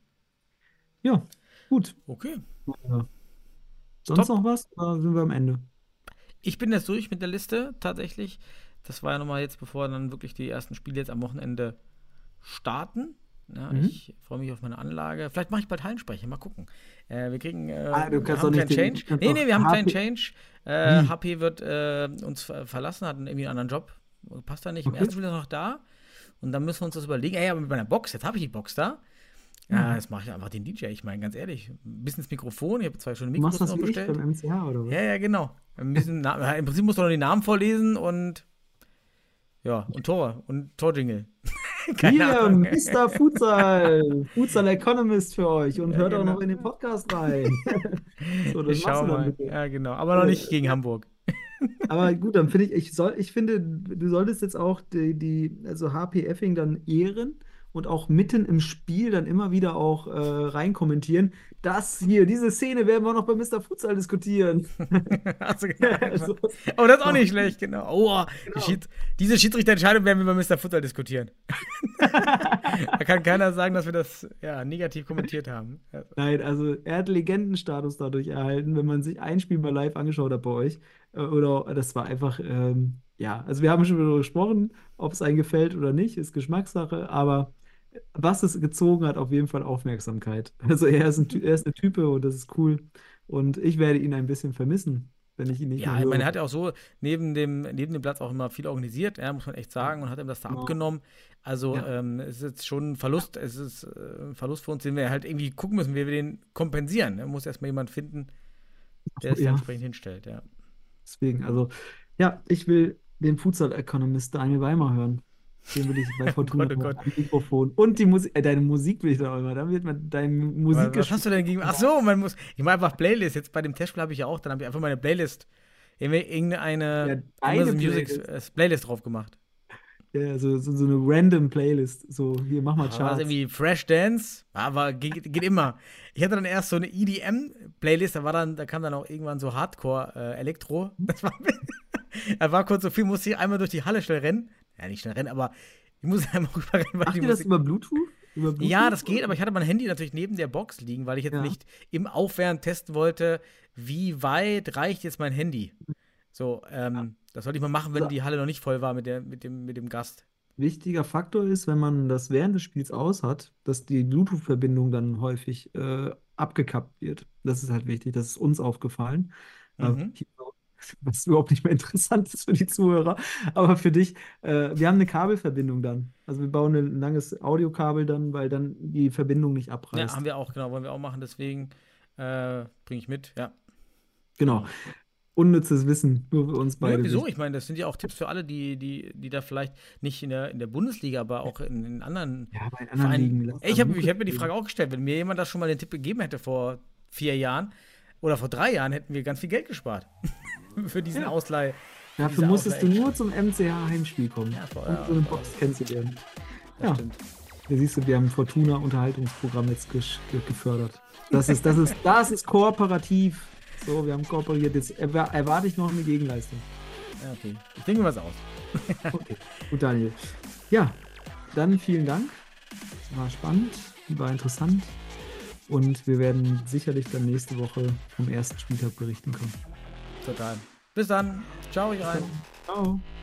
Ja, gut. Okay. Ja. Sonst Top. noch was? Oder sind wir am Ende? Ich bin jetzt durch mit der Liste, tatsächlich. Das war ja nochmal jetzt, bevor dann wirklich die ersten Spiele jetzt am Wochenende starten. Ja, Mhm. Ich freue mich auf meine Anlage. Vielleicht mache ich bald Hallensprecher, mal gucken. Äh, wir kriegen, äh, Ah, du wir kannst haben doch einen nicht kleinen den- Change. du kannst Nee, doch nee, wir haben einen kleinen H P Change. Äh, Wie? H P wird äh, uns ver- verlassen, hat irgendwie einen anderen Job. Passt da nicht. Im Okay. ersten Spiel ist er noch da. Und dann müssen wir uns das überlegen. Ey, aber mit meiner Box, jetzt habe ich die Box da. Ja, das mache ich einfach den D J. Ich meine, ganz ehrlich, ein bisschen ins Mikrofon. Ich habe zwei schon Du machst Mikros das noch wie ich bestellt. beim M C H, oder was? Ja, ja, genau. Ein bisschen Na- Im Prinzip musst du noch die Namen vorlesen und ja, und Tor und Torjingle. Keine Hier, Ahnung. Mister Futsal, Futsal Economist für euch und Ja, hört auch genau. noch in den Podcast rein. So, das Ich machst schau du dann mal. bitte. Ja, genau. Aber noch nicht gegen Hamburg. Aber gut, dann finde ich, ich soll, ich finde, du solltest jetzt auch die, die also H P Effing dann ehren und auch mitten im Spiel dann immer wieder auch äh, rein kommentieren. Das hier, diese Szene werden wir noch bei Mister Futsal diskutieren. Hast du genau Also, gemacht. Oh, das ist auch nicht schlecht, genau. Oh, die Genau. Schied diese Schiedsrichterentscheidung werden wir bei Mister Futsal diskutieren. Da kann keiner sagen, dass wir das ja, negativ kommentiert haben. Ja. Nein, also er hat Legendenstatus dadurch erhalten, wenn man sich ein Spiel mal live angeschaut hat bei euch. Äh, Oder das war einfach, ähm, ja, also wir haben schon darüber gesprochen, ob es einem gefällt oder nicht, ist Geschmackssache, aber was es gezogen hat, auf jeden Fall Aufmerksamkeit. Also er ist, ein, Ty- er ist eine Type und das ist cool. Und ich werde ihn ein bisschen vermissen, wenn ich ihn nicht Ja, mehr ich meine, er höre. hat ja auch so neben dem, neben dem Platz auch immer viel organisiert, ja, muss man echt sagen, und hat ihm das da Genau. abgenommen. Also Ja. ähm, es ist jetzt schon ein Verlust, es ist äh, ein Verlust für uns, den wir halt irgendwie gucken müssen, wie wir den kompensieren. Da muss erstmal jemand finden, der es Ja. dann entsprechend hinstellt, ja. Deswegen, also, ja, ich will den Futsal-Ökonomist Daniel Weimer hören. Den will ich bei Fortuna Gott, oh hören, Gott. am Mikrofon. Und die Musik, äh, deine Musik will ich da auch immer. Da wird man deine Aber Musik was hast du denn gegen. Ach so, man muss. Ich mache einfach Playlist. Jetzt bei dem Testspiel habe ich ja auch, dann habe ich einfach meine Playlist. Irgendwie Irgendeine deine Amazon Music Playlist. äh, Playlist drauf gemacht. Ja, so, so, so eine random Playlist. So, hier, mach mal Aber war das Charts. irgendwie Fresh Dance, aber geht, geht immer. Ich hatte dann erst so eine E D M-Playlist, da war dann, da kam dann auch irgendwann so Hardcore äh, Elektro. Das war, da war kurz so viel, musste ich einmal durch die Halle schnell rennen. Ja, nicht schnell rennen, aber ich muss einmal rüberrennen, weil Macht die ihr das Musik. über Bluetooth? Über Bluetooth? Ja, das geht, aber ich hatte mein Handy natürlich neben der Box liegen, weil ich jetzt Ja. nicht im Aufwärmen testen wollte, wie weit reicht jetzt mein Handy. So, ähm, das sollte ich mal machen, wenn So. die Halle noch nicht voll war mit, der, mit, dem, mit dem Gast. Wichtiger Faktor ist, wenn man das während des Spiels aus hat, dass die Bluetooth-Verbindung dann häufig äh, abgekappt wird. Das ist halt wichtig. Das ist uns aufgefallen. Äh, Mhm. hier- was überhaupt nicht mehr interessant ist für die Zuhörer, aber für dich. Äh, wir haben eine Kabelverbindung dann. Also wir bauen ein langes Audiokabel dann, weil dann die Verbindung nicht Ja, abreißt. haben wir auch, genau, wollen wir auch machen, deswegen äh, bringe ich mit, ja. Genau. Unnützes Wissen, nur für uns Nö, beide. wieso? wichtig. Ich meine, das sind ja auch Tipps für alle, die, die, die da vielleicht nicht in der, in der Bundesliga, aber auch in, in anderen Ja, bei anderen Vereinen. Ligen. lass Ey, Ich da habe Mucke ich hab mir die spielen. Frage auch gestellt, wenn mir jemand das schon mal den Tipp gegeben hätte vor vier Jahren oder vor drei Jahren, hätten wir ganz viel Geld gespart. Für diesen Ja. Ausleih. für Dafür diese musstest du Ausleih- nur zum M C H-Heimspiel kommen, Ja, voll, um ja, so eine voll. Box kennenzulernen. Das Ja. stimmt. Da siehst du, wir haben ein Fortuna-Unterhaltungsprogramm jetzt gesch- ge gefördert. Das ist, das ist, das ist kooperativ. So, wir haben kooperiert. Jetzt erwa- erwarte ich noch eine Gegenleistung. Ja, okay. Ich denke mir was aus. Okay, gut, Daniel. Ja, dann vielen Dank. War spannend, war interessant. Und wir werden sicherlich dann nächste Woche vom ersten Spieltag berichten können. Total. Bis dann. Ciao, euch rein. Ciao.